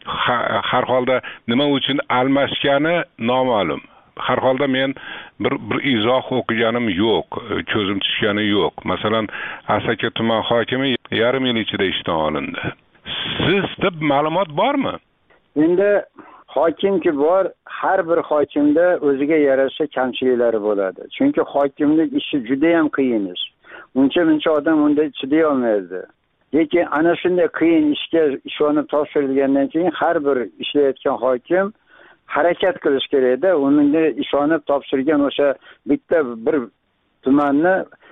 har holda nima uchun almashgani noma'lum. Har holda men bir izoh o'qiganim yo'q, ko'zim tushgani yo'q. Masalan, Asaka tuman hokimi yarim yil ichida ishdan olindi. Sizda ma'lumot bormi? Endi hokimki bor, har bir hokimda o'ziga yarasha kamchiliklari bo'ladi. Chunki hokimlik ishi juda ham qiyin ish. Uncha odam unda chiday olmaydi. Lekin ana shunday qiyin ishga ishonib topshirilgandan keyin har bir ishlayotgan hokim harakat qilish kerak-da. Unga ishonib topshirgan o'sha bitta bir tumanni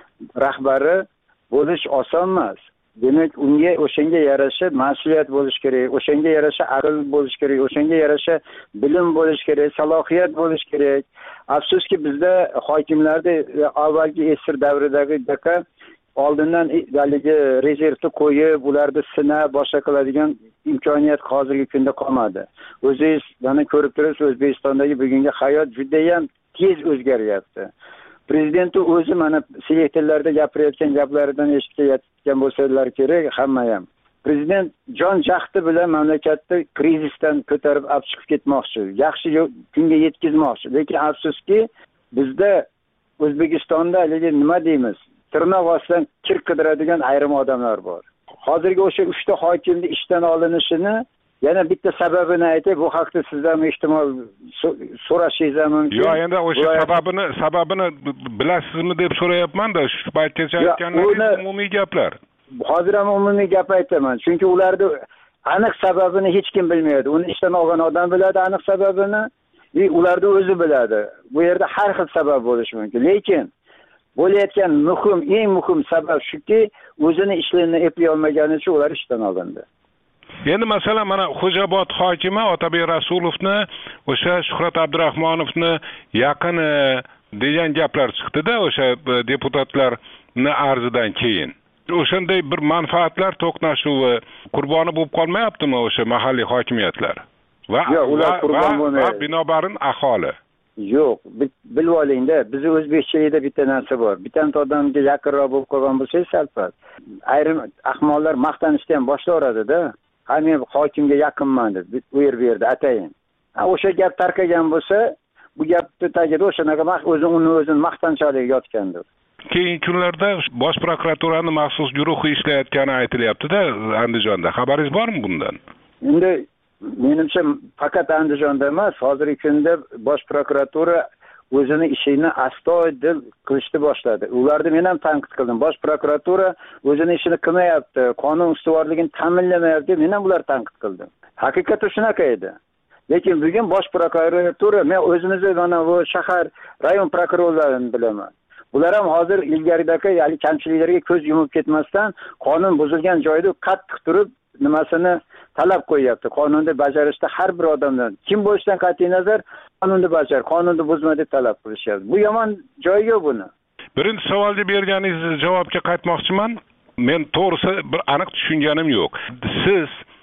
rahbari bo'lish oson emas. Demak, unga o'shanga yarasha mas'uliyat bo'lish kerak, o'shanga yarasha aql bo'lish kerak, o'shanga yarasha bilim bo'lish kerak, salohiyat bo'lish kerak. Afsuski bizda hokimlarda avvalgi esir davridagi oldindan haligi rezervni qo'yib, ularni sinab boshqa qiladigan imkoniyat hozirgi kunda qolmadi. O'zingiz mana ko'rib turibsiz, O'zbekistondagi bugungi hayot juda ham tez o'zgaryapti. Prezident o'zi mana selektorlarda gapirayotgan gaplaridan eshitgan bo'lsalar kerak, hamma ham. Prezident jon jahdi bilan mamlakatni krizisdan ko'tarib olib chiqib ketmoqchi, yaxshi kunga yetkazmoqchi. Lekin afsuski, bizda O'zbekistonda nima deymiz? Tirnoq ostidan kir qidiradigan ayrim odamlar bor. Hozirgi o'sha 3 ta hokimning ishdan olinishini yana bitta sababini aytib, bu haqda sizdan ehtimol so'rashingiz mumkin. Yo'q, endi o'sha sababini bilasizmi deb so'rayapman-da, shu paytgacha aytganlaringiz umumiy gaplar. Hozir ham umumiy gap aytaman, chunki ularni aniq sababini hech kim bilmaydi. Uni ishdan olgan odam biladi aniq sababini, ularni o'zi biladi. Bu yerda har xil sabab bo'lishi mumkin. Lekin bo'layotgan eng muhim sabab shuki, o'zini ishlarini eplay olmagani uchun ular ishdan olindi. Endi masalan mana Xo'jaobod hokimi Otabek Rasulovni, o'sha Shuhrat Abdurahmonovni yaqini degan gaplar chiqdi-da, o'sha deputatlarning arzidan keyin. O'shanday bir manfaatlar to'qnashuvi qurboni bo'lib qolmayaptimi o'sha mahalliy hokimiyatlar? Yo'q, ular qurbon bo'lmaydi. Va binobarin aholi. Yo'q, bilib olingda, bizning o'zbekchilikda bitta narsa bor. Bitta odamga yaqinroq bo'lib qolgan bo'lsangiz salpat. Ayrim ahmoqlar maqtanishni ham boshlayveradi-da. Men hokimga yaqinman deb u yerda atayin. O'sha gap tarqagan bo'lsa, bu gapni tagida o'shanaqa o'zini maqtanchalik yotgandir. Keyingi kunlarda Bosh prokuraturaning maxsus guruhi ishlayotgani aytilyapti-da Andijonda. Xabaringiz bormi bundan? Endi menimcha faqat Andijonda emas, hozirgi kunda Bosh prokuratura o'zini ishini astoydil qilishni boshladi. Ularni men ham tanqid qildim. Bosh prokuratura o'zini ishini qilmayapti, qonun ustuvorligini ta'minlamayapti, men ham ularni tanqid qildim. Haqiqatda shunaqa edi. Lekin bugun Bosh prokuratura, men o'zimizni mana bu shahar, rayon prokurorlarini bilaman. Ular ham hozir ilgaridagi kamchiliklarga ko'z yumib ketmasdan, qonun buzilgan joyda qattiq turib nimasini talab qo'yapti. Qonunni bajarishda har bir odamdan, kim bo'lishidan qat'iy nazar, qonunni bajar, qonunni buzma deb talab qilishyapti. Bu yomon joyi yo'q buni. Birinchi savolga berganingiz javobga qaytmoqchiman. Men to'g'risi bir aniq tushunganim yo'q. Siz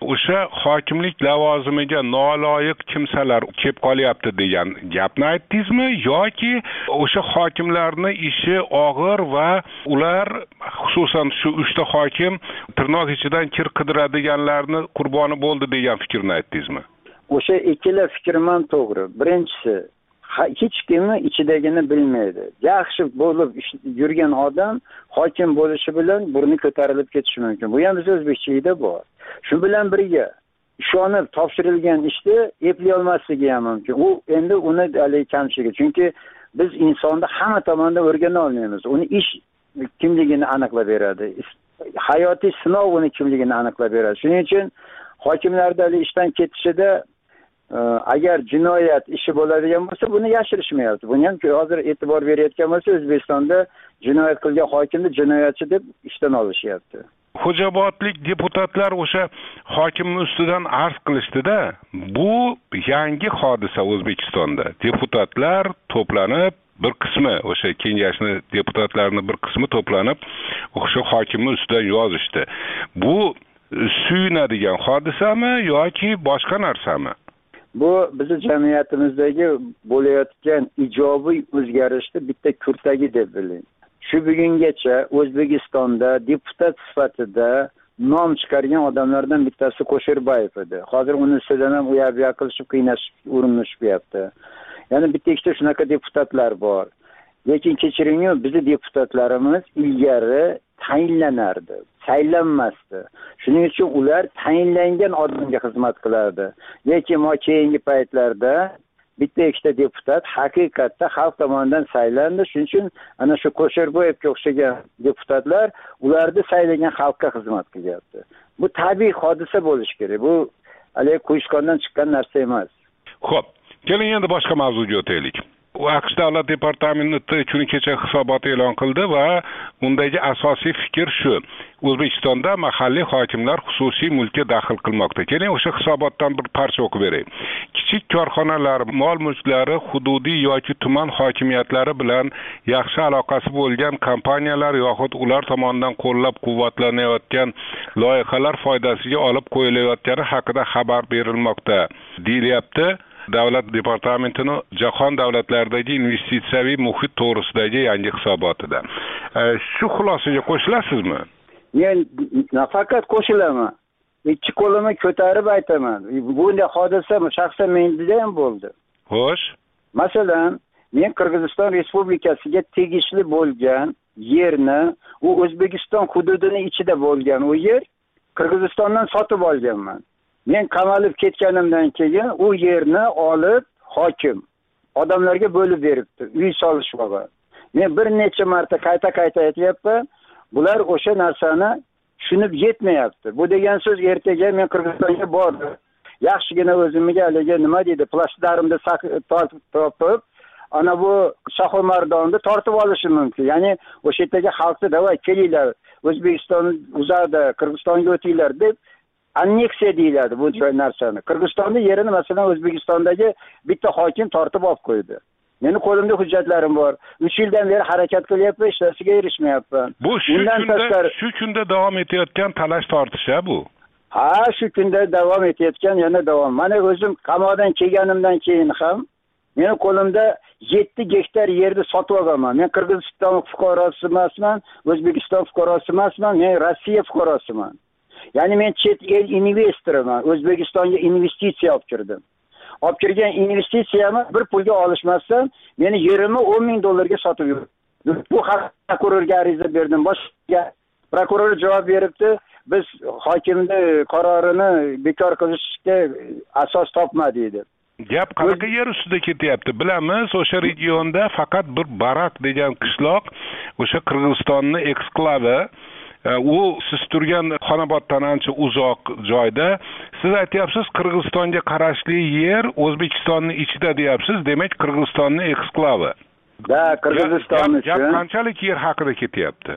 o'sha hokimlik lavozimiga noloyiq kimsalar kelib qolyapti degan gapni aytdingizmi yoki o'sha hokimlarni ishi og'ir va ular xususan shu 3 ta hokim tirnoq ichidan kir qidiradiganlarni qurboni bo'ldi degan fikrni aytdingizmi? O'sha ikkala fikrim ham to'g'ri. Birinchisi, hech kimni ichidagini bilmaydi. Yaxshi bo'lib yurgan odam hokim bo'lishi bilan burni ko'tarilib ketishi mumkin. Bu ham biz o'zbekchilikda bor. Shu bilan birga ishonib topshirilgan ishni eplay olmasligi ham mumkin. U endi uni kamchiligi. Chunki biz insonni hamma tomondan o'rgana olmaymiz. Uni ish kimligini aniqlab beradi. Hayotiy sinov uni kimligini aniqlab beradi. Shuning uchun hokimlarning ishdan ketishida agar jinoyat ishi bo'ladigan bo'lsa, buni yashirishmayapti. Buni ham hozir e'tibor berayotgan bo'lsa, O'zbekistonda jinoyat qilgan hokimni jinoyatchi deb ishdan olishyapti. Xo'jobodlik deputatlar o'sha hokimning ustidan arz qilishdi-da. Bu yangi hodisa O'zbekistonda. Deputatlar to'planib bir qismi o'sha kengashni deputatlarning bir qismi to'planib o'sha hokimning ustidan yozishdi. Bu suyunadigan hodisami yoki boshqa narsami? Bu bizning jamiyatimizdagi bo'layotgan ijobiy o'zgarishni bitta kurtagi deb biling. Shu bugungacha O'zbekistonda deputat sifatida nom chiqargan odamlardan bittasi Qo'shirbayev edi. Hozir uni ustidan ham uya-buya qilishib qiynashib urinishibdi. Ya'ni bitta ikkita shunaqa deputatlar bor. Lekin kechiring, bizning deputatlarimiz ilgari tayinlanardi, saylanmasdi. Shuning uchun ular tayinlangan odamga xizmat qilardi. Lekin keyingi paytlarda bitta ikkita deputat haqiqatda xalq tomonidan saylandi. Shuning uchun ana shu Qo'shirboyevga o'xshagan deputatlar ularni saylagan xalqqa xizmat qilyapti. Bu tabiiy hodisa bo'lishi kerak. Bu hali quyishqondan chiqqan narsa emas. Xo'p, keling endi boshqa mavzuga o'taylik. AQSh davlat departamenti kuni kecha hisobot e'lon qildi va undagi asosiy fikr shu: O'zbekistonda mahalliy hokimlar xususiy mulkka daxl qilmoqda. Keling o'sha hisobotdan bir parcha o'qib beray. Kichik korxonalar, mol-mulklari hududiy yoki tuman hokimiyatlari bilan yaxshi aloqasi bo'lgan kompaniyalar yoxud ular tomonidan qo'llab-quvvatlanayotgan loyihalar foydasiga olib qo'yilayotgani haqida xabar berilmoqda, deyilyapti. Davlat departamentining jahon davlatlaridagi investitsiyaviy muhit to'g'risidagi yangi hisobotida. Shu xulosaga qo'shilasizmi? Men nafaqat qo'shilaman, ikki qo'limni ko'tarib aytaman. Bunday hodisa shaxsan menda ham bo'ldi. Xo'sh. Masalan, men Qirg'iziston Respublikasiga tegishli bo'lgan yerni, u O'zbekiston hududining ichida bo'lgan u yer Qirg'izistondan sotib olganman. Men qamalib ketganimdan keyin u yerni olib hokim odamlarga bo'lib beribdi, uy solishmoqqa. Men bir necha marta qayta aytyapman, bular o'sha narsani tushunib yetmayapti. Bu degan so'z ertaga men Qirg'izistonga bordim. Yaxshigina o'zimga haligi nima deydi, plastdarimda topib, ana bu Shohimardonni tortib olishim mumkin. Ya'ni o'sha yerdagi xalqni davay kelinglar, O'zbekiston uzadi, Qirg'izistonga o'tinglar deb anneksiya deyiladi bu narsani. Qirg'izistonning yerini masalan O'zbekistondagi bitta hokim tortib olib qo'ydi. Meni qo'limda hujjatlarim bor. 3 yildan beri harakat qilyapman, hech narsaga erishmayapman. Bu shu kunda davom etayotgan talash tortish bu. Ha, shu kunda davom etayotgan, yana davom. Mana o'zim qamoqdan kelganimdan keyin ham meni qo'limda 7 gektar yerni sotib olganman. Men Qirg'iziston fuqarosi emasman, O'zbekiston fuqarosi emasman, men Rossiya fuqarosiman. Ya'ni men chet el investoriman. O'zbekistonga investitsiya olib kirdim. Olib kirgan investitsiyamni bir pulga olishmasdan meni yerimni $10,000 sotib yurdi. Bu haqda prokurorga ariza berdim. Boshqa prokuror javob beribdi, biz hokimning qarorini bekor qilishga asos topmadi dedi. Gap qanaqa yer ustida ketyapti? Bilamiz, o'sha regionda faqat bir Barak degan qishloq, o'sha Qirg'izistonning eksklavi. U siz turgan Xonoboddan ancha uzoq joyda. Siz aytyapsiz, Qirg'izistonga qarashli yer O'zbekistonning ichida deyapsiz, demak Qirg'izistonning eksklavi. Da, Qirg'iziston uchun qanchalik yer haqida ketyapti?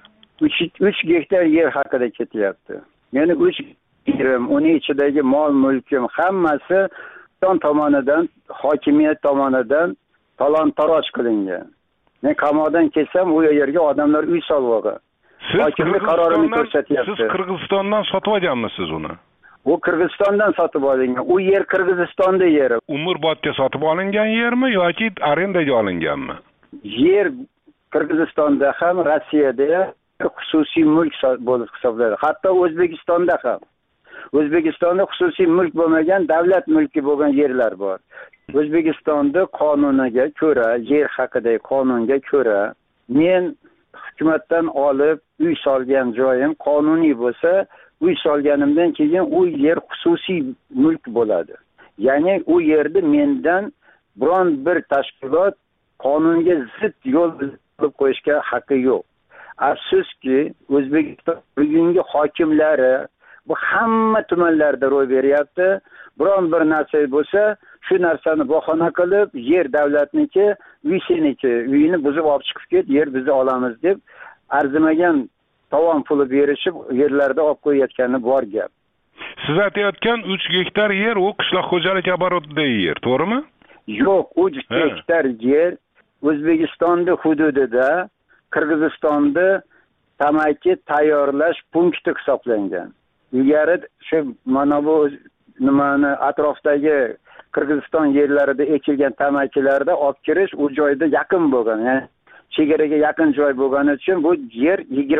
3 gektar yer haqida ketyapti. Ya'ni 3 yerim, uning ichidagi mol-mulkim hammasi tomonidan, hokimiyat tomonidan talon-taroj qilingan. Men qamoqdan kelsam, u yerga odamlar uy solib olgan. Siz Qirg'izistondan sotib olganmisiz uni? U Qirg'izistondan sotib olingan. U yer Qirg'izistonda yeri. Umrbodga sotib olingan yermi yoki arendaga olinganmi? Yer Qirg'izistonda ham, Rossiyada ham xususiy mulk bo'lib hisoblanadi. Hatto O'zbekistonda ham. O'zbekistonda xususiy mulk bo'lmagan, davlat mulki bo'lgan yerlar bor. O'zbekistonda qonuniga ko'ra, yer haqidagi qonunga ko'ra, men hukumatdan olib uy solgan joyim qonuniy bo'lsa, uy solganimdan keyin u yer xususiy mulk bo'ladi. Ya'ni u yerda mendan biron bir tashkilot qonunga zid yo'l olib qo'yishga haqqi yo'q. Afsuski, O'zbekiston bugungi hokimlari bu hamma tumanlarda ro'y beryapti. Biron bir narsa bo'lsa, shu narsani bahona qilib, yer davlatniki, uy seniki, uyini buzib olib chiqib ket, yer bizni olamiz deb arzimagan tovon puli berishib, yerlarda olib qo'yayotgani bor gap. Siz aytayotgan 3 gektar yer u qishloq xo'jalik oborotidagi yer, to'g'rimi? Yo'q, 3 gektar yer O'zbekistonda hududida Qirg'izistonda tamaki tayyorlash punkti hisoblangan. Ilgari shu mana bu nimani atrofdagi Qirg'iziston yerlarida ekilgan tamakilarda olib kirish u joyda yaqin bo'lgan. Ya'ni chegaraga yaqin joy bo'lgani uchun bu yer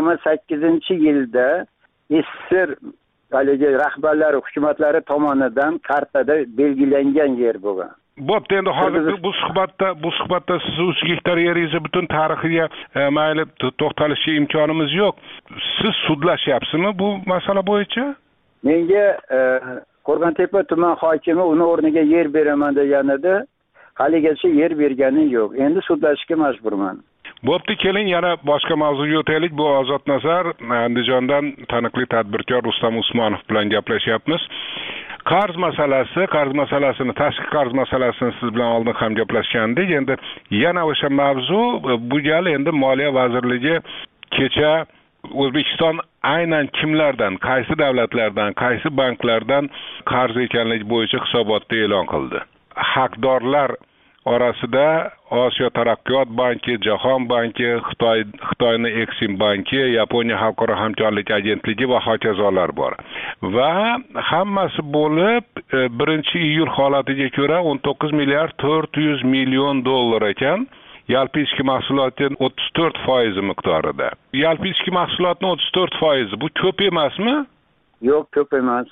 28-yilda SSR haligi rahbarlari, hukumatlari tomonidan kartada belgilangan yer bo'lgan. Bo'pti, endi hozir bu suhbatda siz 3 gektar yeringizni butun tarixiga mayli to'xtalishga imkonimiz yo'q. Siz sudlashyapsizmi bu masala bo'yicha? Menga Qo'rg'ontepa tuman hokimi uni o'rniga yer beraman deganida, haligacha yer bergani yo'q. Endi sudlashga majburman. Bo'pti, keling yana boshqa mavzuga o'taylik. Bu Ozod Nazar, Andijondan taniqli tadbirkor Rustam Usmonov bilan gaplashyapmiz. Qarz masalasini, tashqi qarz masalasini siz bilan oldin ham gaplashgandik. Endi yana o'sha mavzu bu gal endi Moliya vazirligi kecha O'zbekiston aynan kimlardan, qaysi davlatlardan, qaysi banklardan qarz ekanligi bo'yicha hisobotni e'lon qildi. Haqdorlar orasida Osiyo taraqqiyot banki, Jahon banki, Xitoyning Exim banki, Yaponiya xalqaro hamkorlik agentligi va hokazolar bor. Va hammasi bo'lib 1-iyul holatiga ko'ra 19 milliard 400 million dollar ekan. Yalpi ichki mahsulotning 34% miqdorida. Yalpi ichki mahsulotning 34% bu ko'p emasmi? Yo'q, ko'p emas.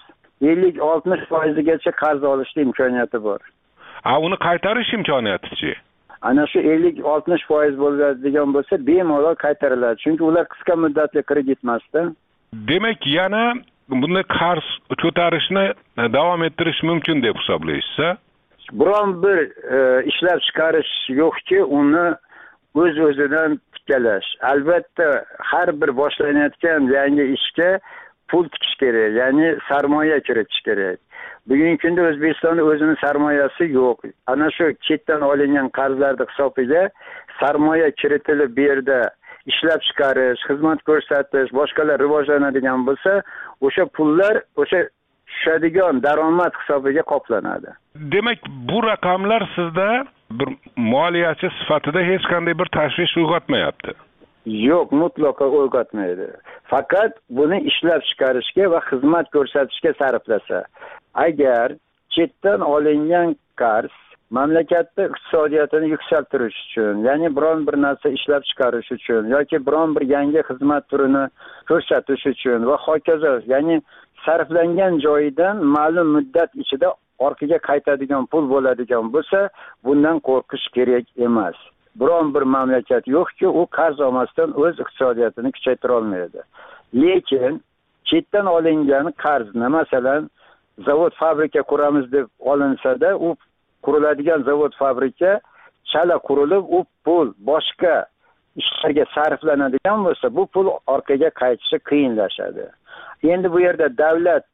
50-60% gacha qarz olishga imkoniyati bor. Uni qaytarish imkoniyati-chi? Ana shu 50-60% bo'ladigan bo'lsa, bemalol qaytariladi. Chunki ular qisqa muddatli kredit emasda. Demak, yana bunday qarz ko'tarishni davom ettirish mumkin deb hisoblaysiz-a? Biron bir ishlab chiqarish yo'qki, uni o'z-o'zidan tiklash. Albatta, har bir boshlanayotgan yangi ishga pul tikish kerak, ya'ni sarmoya kiritish kerak. Bugungi kunda O'zbekistonda o'zining sarmoyasi yo'q. Ana shu chetdan olingan qarzlarning hisobiga sarmoya kiritilib bu yerda ishlab chiqarish, xizmat ko'rsatish, boshqalar rivojlanadigan bo'lsa, o'sha pullar o'sha tushadigan daromad hisobiga qoplanadi. Demak, bu raqamlar sizda bir moliyachi sifatida hech qanday bir tashvish uyg'otmayapti. Yo'q, mutlaqo uyg'otmaydi. Faqat buni ishlab chiqarishga va xizmat ko'rsatishga sarflasa. Agar chetdan olingan qarz mamlakatda iqtisodiyotini yuksaltirish uchun, ya'ni biron bir narsa ishlab chiqarish uchun yoki biron bir yangi xizmat turini ko'rsatish uchun va hokazo, ya'ni sarflangan joyidan ma'lum muddat ichida orqaga qaytadigan pul bo'ladigan bo'lsa, bundan qo'rqish kerak emas. Biron bir mamlakat yo'qki, u qarz olmasdan o'z iqtisodiyotini kuchaytira olmaydi. Lekin chetdan olingan qarzni, masalan, zavod fabrika quramiz deb olinsa-da, u quriladigan zavod fabrika chala qurilib, u pul boshqa ishlarga sarflanadigan bo'lsa, bu pul orqaga qaytishi qiyinlashadi. Endi bu yerda davlat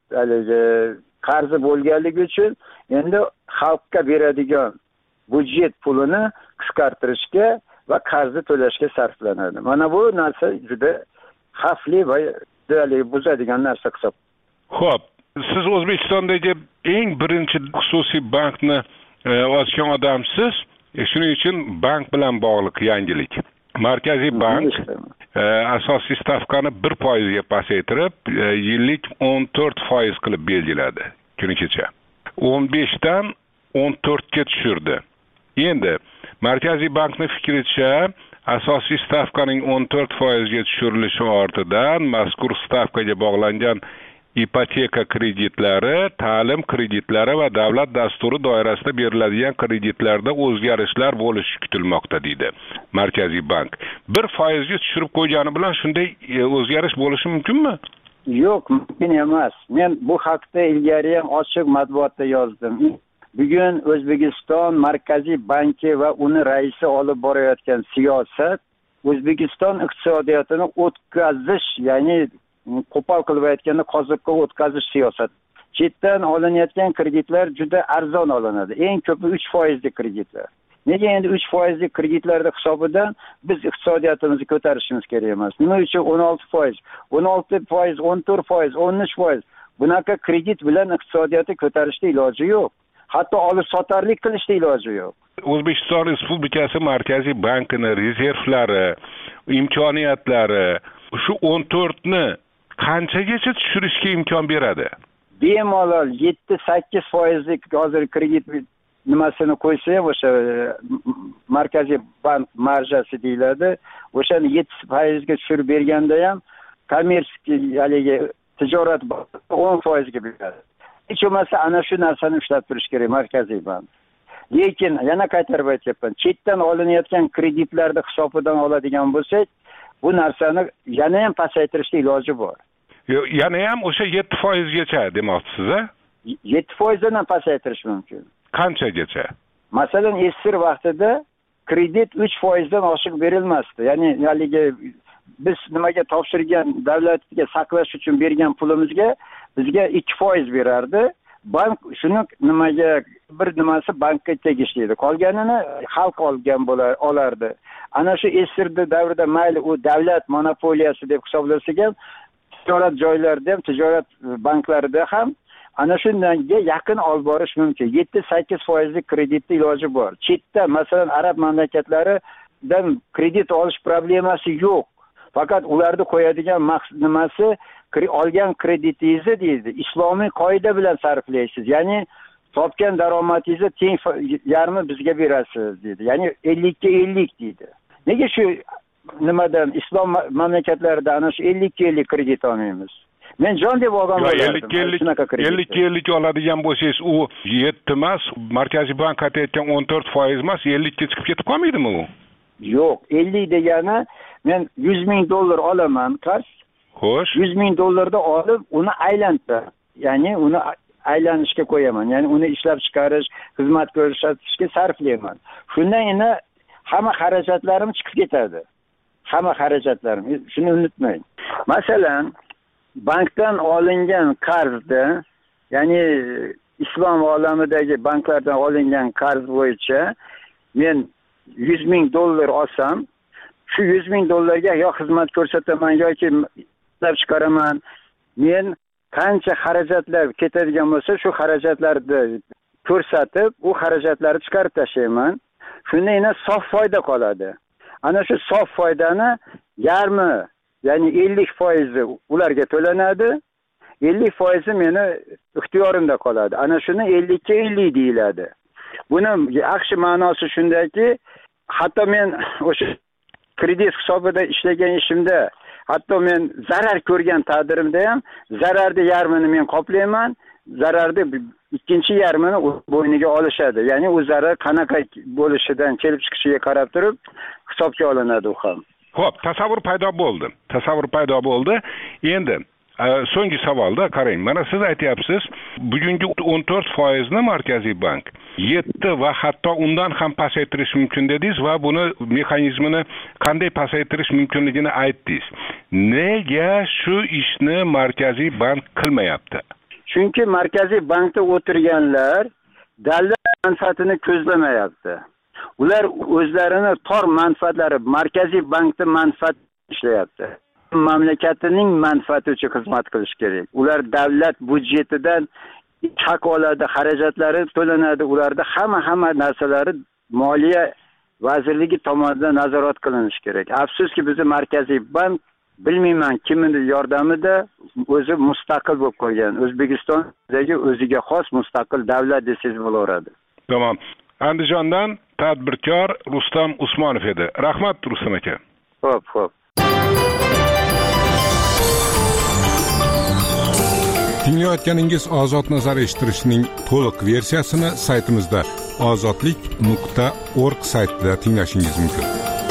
qarzi bo'lganligi uchun endi xalqqa beradigan budjet pulini qisqartirishga va qarzni to'lashga sarflanadi. Mana bu narsa juda xavfli va buzadigan narsa hisob. Xo'p, siz O'zbekistondagi eng birinchi xususiy bankni ochgan odamsiz. Shuning uchun bank bilan bog'liq yangilik. Markaziy bank asosiy stavkani 1% ga pasaytirib, yillik 14% qilib belgiladi kuni kecha. 15 dan 14 ga tushirdi. Endi Markaziy bankning fikricha, asosiy stavkaning 14% ga tushirilishi ortidan mazkur stavkaga bog'langan ipoteka kreditlari, ta'lim kreditlari va davlat dasturi doirasida beriladigan kreditlarda o'zgarishlar bo'lishi kutilmoqda deydi Markaziy bank. 1% ga tushirib qo'ygani bilan shunday o'zgarish bo'lishi mumkinmi? Yo'q, mumkin emas. Men bu haqda ilgari ham ochiq matbuotda yozdim. Bugun O'zbekiston Markaziy banki va uni raisi olib borayotgan siyosat O'zbekiston iqtisodiyotini o'tkazish, ya'ni qo'pol qilib aytganda qoziqqa o'tkazish siyosati. Chetdan olinayotgan kreditlar juda arzon olinadi. Eng ko'pi 3% lik kreditlar. Nega endi 3% lik kreditlarda hisobidan biz iqtisodiyotimizni ko'tarishimiz kerak emas? Nima uchun 16%, 16%, 14%, 13%? Bunaqa kredit bilan iqtisodiyotni ko'tarishda iloji yo'q. Hatto olib sotarlik qilishda iloji yo'q. O'zbekiston Respublikasi Markaziy bankining rezervlari, imkoniyatlari shu 14 ni qanchagacha tushirishga imkon beradi? Bemalol 7-8% lik hozir kredit nimasini qo'ysa ham o'sha Markaziy bank marjasi deyiladi. O'shani 7% ga tushirib berganda ham kommersiya, ya'ni tijorat 10% ga beradi. Hech bo'lmasa ana shu narsani ushlab turish kerak Markaziy bank. Lekin yana qaytarib aytyapman, chetdan olinayotgan kreditlarni hisobidan oladigan bo'lsak, bu narsani yana ham pasaytirishga iloji bor. Yana ham o'sha 7% gacha demoqchisiz-a? 7% dan pasaytirish mumkin. Qanchagacha? Masalan, esir vaqtida kredit 3% dan oshiq berilmasdi. Ya'ni haligi biz nimaga topshirgan, davlatga saqlash uchun bergan pulimizga bizga 2% berardi. Bank shuni nimaga bir nimasi bankka tegishli edi. Qolganini xalq olgan olardi. Ana shu esirdi davrida mayli u davlat monopoliyasi deb hisoblasak ham, tijorat joylarida ham, tijorat banklarida ham ana shunga yaqin olib borish mumkin. 7-8% lik kreditni iloji bor. Chetda, masalan, arab mamlakatlaridan kredit olish problemasi yo'q. Faqat ularni qo'yadigan nimasi olgan kreditingizni deydi, islomiy qoida bilan sarflaysiz. Ya'ni topgan daromadingizni teng yarmi bizga berasiz deydi. Ya'ni 50 ga 50 deydi. Nega shu nimadan islom mamlakatlarida ana shu 50 ga 50 kredit olmaymiz? Men jon deb olgan bo'lardim. 50 ga oladigan bo'lsangiz, u 7 emas, Markaziy bank aytayotgan 14% emas, 50 ga chiqib ketib qolmaydimi u? Yo'q, 50 degani men $100,000 olaman qarz. Xo'sh. $100,000 olib, uni aylantirib, ya'ni uni aylanishga qo'yaman. Ya'ni uni ishlab chiqarish, xizmat ko'rsatishga sarflayman. Shundan yana hamma xarajatlarim chiqib ketadi. Hamma xarajatlarim. Shuni unutmang. Masalan, bankdan olingan qarzda, ya'ni islom olamidagi banklardan olingan qarz bo'yicha men $100,000 olsam, shu $100,000 yo xizmat ko'rsataman yoki ishlab chiqaraman. Men qancha xarajatlar ketadigan bo'lsa, shu xarajatlarni ko'rsatib, u xarajatlarni chiqarib tashlayman. Shunda yana sof foyda qoladi. Ana shu sof foydani yarmi, ya'ni 50% ularga to'lanadi. 50% meni ixtiyorimda qoladi. Ana shuni 50 ga 50 deyiladi. Buni yaxshi ma'nosi shundaki, hatto men o'sha kredit hisobida ishlagan ishimda, hatto men zarar ko'rgan taqdirimda ham zararni yarmini men qoplayman, zararni ikkinchi yarmini bo'yniga olishadi. Ya'ni u zarar qanaqa bo'lishidan kelib chiqishiga qarab turib hisobga olinadi u ham. Xo'p, tasavvur paydo bo'ldi. Endi so'nggi savolda qarang. Mana siz aytyapsiz, bugungi 14% ni Markaziy bank 7 va hatto undan ham pasaytirish mumkin dedingiz va buni mexanizmini qanday pasaytirish mumkinligini aytdingiz. Nega shu ishni Markaziy bank qilmayapti? Chunki Markaziy bankda o'tirganlar davlat manfaatini ko'zlamayapti. Ular o'zlarini tor manfaatlari, Markaziy bankda manfaat ishlayapti. Mamlakatining manfaati uchun xizmat qilish kerak. Ular davlat budjetidan haq oladi, xarajatlari to'lanadi, ularda hamma narsalari moliya vazirligi tomonidan nazorat qilinishi kerak. Afsuski bizni Markaziy bank bilmayman kimning yordamida o'zi mustaqil bo'lib qolgan. O'zbekistondagi o'ziga xos mustaqil davlat desangiz bo'laveradi. Tamam. Andijondan tadbirkor Rustam Usmonov edi. Rahmat Rustam aka. Xo'p. Tinglayotganingiz Ozod nazar eshittirishning to'liq versiyasini saytimizda ozodlik.org saytida tinglashingiz mumkin.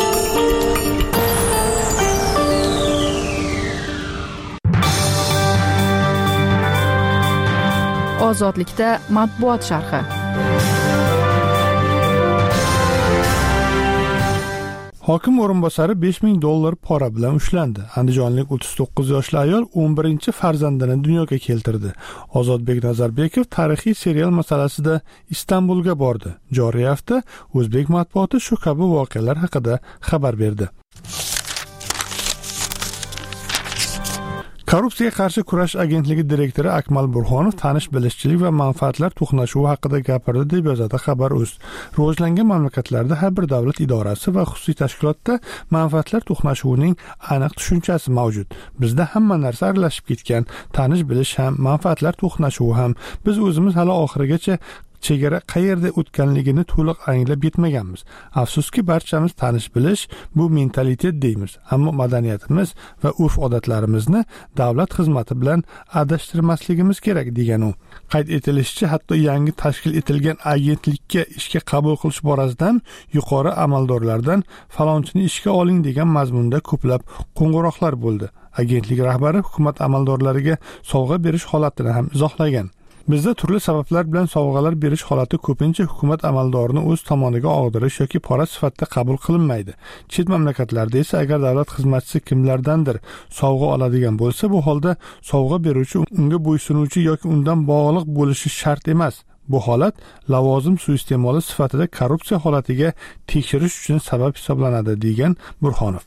Ozodlikda matbuot sharhi. Hokim o'rinbosari $5,000 pora bilan ushlandi. Andijonlik 39 yoshli ayol 11-chi farzandini dunyoga keltirdi. Ozodbek Nazarbekov tarixiy serial masalasida Istanbulga bordi. Joriy hafta o'zbek matbuoti shu kabi voqealar haqida xabar berdi. Korrupsiyaga qarshi kurash agentligi direktori Akmal Burxonov tanish-bilishchilik va manfaatlar to'qnashuvi haqida gapirdi deb yozadi Xabar.uz. Rivojlangan mamlakatlarda har bir davlat idorasi va xususiy tashkilotda manfaatlar to'qnashuvining aniq tushunchasi mavjud. Bizda hamma narsa aralashib ketgan, tanish-bilish ham, manfaatlar to'qnashuvi ham. Biz o'zimiz hali oxirigacha chegara qayerda o'tganligini to'liq anglab yetmaganmiz. Afsuski barchamiz tanish-bilish bu mentalitet deymiz, ammo madaniyatimiz va urf-odatlarimizni davlat xizmati bilan adashtirmasligimiz kerak degan u. Qayd etilishicha, hatto yangi tashkil etilgan agentlikka ishga qabul qilish borasida yuqori amaldorlardan falonchini ishga oling degan mazmunda ko'plab qo'ng'iroqlar bo'ldi. Agentlik rahbari hukumat amaldorlariga sovg'a berish holatini ham izohlagan. Bizda turli sabablar bilan sovg'alar berish holati ko'pincha hukumat amaldorini o'z tomoniga og'dirish yoki pora sifatida qabul qilinmaydi. Chet mamlakatlarda esa agar davlat xizmatchisi kimlardandir sovg'a oladigan bo'lsa, bu holda sovg'a beruvchi unga bo'ysunuvchi yoki undan bog'liq bo'lishi shart emas. Bu holat lavozim suiiste'moli sifatida korrupsiya holatiga tekshirish uchun sabab hisoblanadi, degan Burxonov.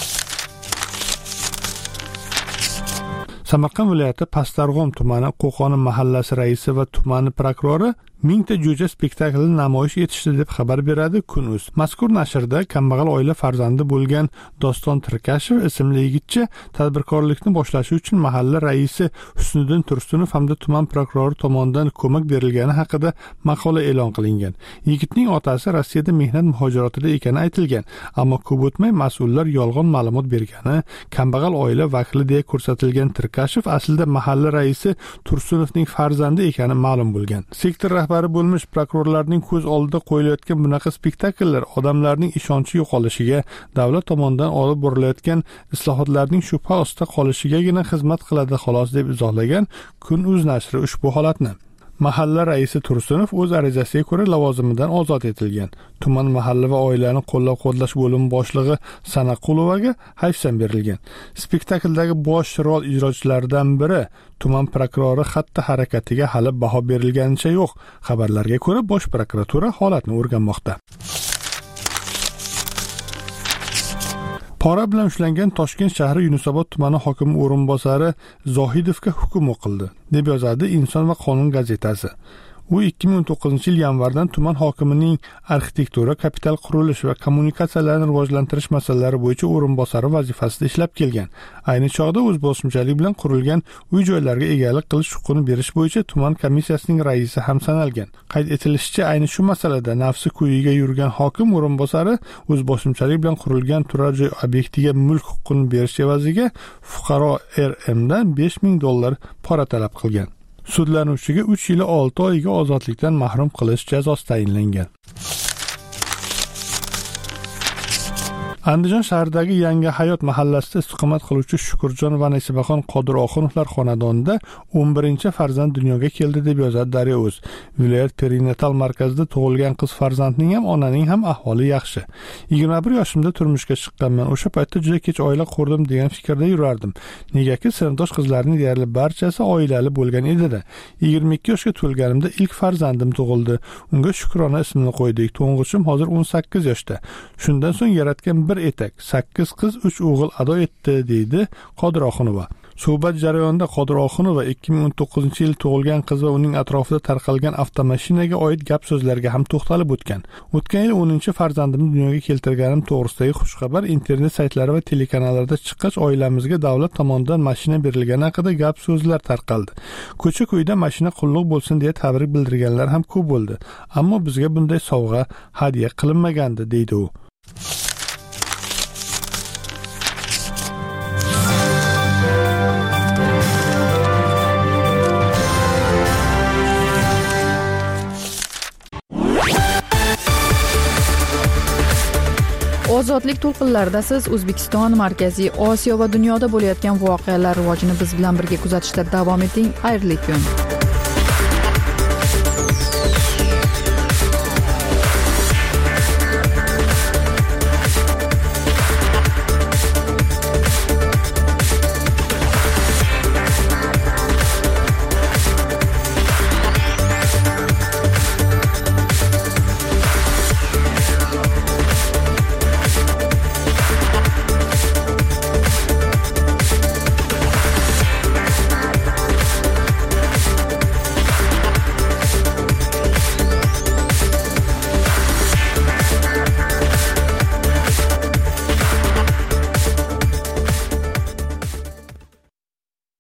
Samarqand viloyati Pastdarg'om tumani Qo'qoni mahallasi raisi va tumani prokurori 1000 ta jo'ja spektaklini namoyish etishdi deb xabar beradi Kun.uz. Mazkur nashrda kambag'al oila farzandi bo'lgan Doston Tirkashev ismli yigitcha tadbirkorlikni boshlashi uchun mahalla raisi Husniddin Tursunov hamda tuman prokurori tomonidan ko'mak berilgani haqida maqola e'lon qilingan. Yigitning otasi Rossiyada mehnat muhojiratida ekani aytilgan, ammo ko'p o'tmay mas'ullar yolg'on ma'lumot bergani, kambag'al oila vakili deya ko'rsatilgan Tirkashev aslida mahalla raisi Tursunovning farzandi ekani ma'lum bo'lgan. Sektor rahbari bo'lmish prokurorlarning ko'z oldida qo'yilayotgan bunaqa spektakllar odamlarning ishonchi yo'qolishiga, davlat tomonidan olib borilayotgan islohotlarning shubha ostida qolishigagina xizmat qiladi xolos, deb izohlagan Kun.uz nashri ushbu holatni. Mahalla raisi Tursunov o'z arizasiga ko'ra lavozimidan ozod etilgan. Tuman mahalla va oilani qo'llab-quvvatlash bo'limi boshlig'i Sanaqulovaga hayfsan berilgan. Spektakldagi bosh rol ijrochilaridan biri tuman prokurori xatti harakatiga hali baho berilganicha yo'q. Xabarlarga ko'ra Bosh prokuratura holatni o'rganmoqda. Pora bilan ushlangan Toshkent shahri Yunusobod tumani hokimi o'rinbosari Zohidovga hukm o'qildi, deb yozadi Inson va qonun gazetasi. U 2019-yil yanvardan tuman hokimining arxitektura, kapital qurilish va kommunikatsiyalarni rivojlantirish masalalari bo'yicha o'rinbosari vazifasida ishlab kelgan. Ayni chog'da o'z boshimchalik bilan qurilgan uy-joylarga egalik qilish huquqini berish bo'yicha tuman komissiyasining raisi ham sanalgan. Qayd etilishicha, ayni shu masalada nafsi kuyiga yurgan hokim o'rinbosari o'z boshimchalik bilan qurilgan turar joy obyektiga mulk huquqini berish evaziga fuqaro RMdan $5,000 pora talab qilgan. Sudlanuvchiga 3 yil 6 oyga ozodlikdan mahrum qilish jazosi tayinlangan. Andijon shahridagi Yangi hayot mahallasida istiqomat qiluvchi Shukurjon va Nasibaxon Qodiroxunovlar xonadonida 11-chi farzand dunyoga keldi, deb yozadi Daryo.uz. Viloyat perinatal markazida tug'ilgan qiz farzandning ham onaning ham ahvoli yaxshi. 21 yoshimda turmushga chiqqanman. O'sha paytda juda kech oila qurdim degan fikrda yurardim. Negaki sinfdosh qizlarning deyarli barchasi oilali bo'lgan edi-da. 22 yoshga to'lganimda ilk farzandim tug'ildi. Unga Shukrona ismini qo'ydik. To'ng'ichim hozir 18 yoshda. Shundan so'ng yaratgan bir etak, 8 qiz, 3 o'g'il ado etdi, deydi Qodiroxunova. Suhbat jarayonida Qodiroxunova 2019-yil tug'ilgan qiz va uning atrofida tarqalgan avtomashinaga oid gap so'zlarga ham to'xtalib o'tgan. O'tgan yil 10-farzandimni dunyoga keltirganim to'g'risidagi xushxabar internet saytlari va telekanallarda chiqqach, oilamizga davlat tomonidan mashina berilgani haqida gap so'zlar tarqaldi. Ko'cha-ko'yda mashina qulluq bo'lsin deya tabrik bildirganlar ham ko'p bo'ldi. Ammo bizga bunday sovg'a hadya qilinmagandi, deydi u. Ozodlik to'lqinlarida siz O'zbekiston, Markaziy Osiyo va dunyoda bo'layotgan voqealar rivojini biz bilan birga kuzatishda davom eting. Xayrli kun.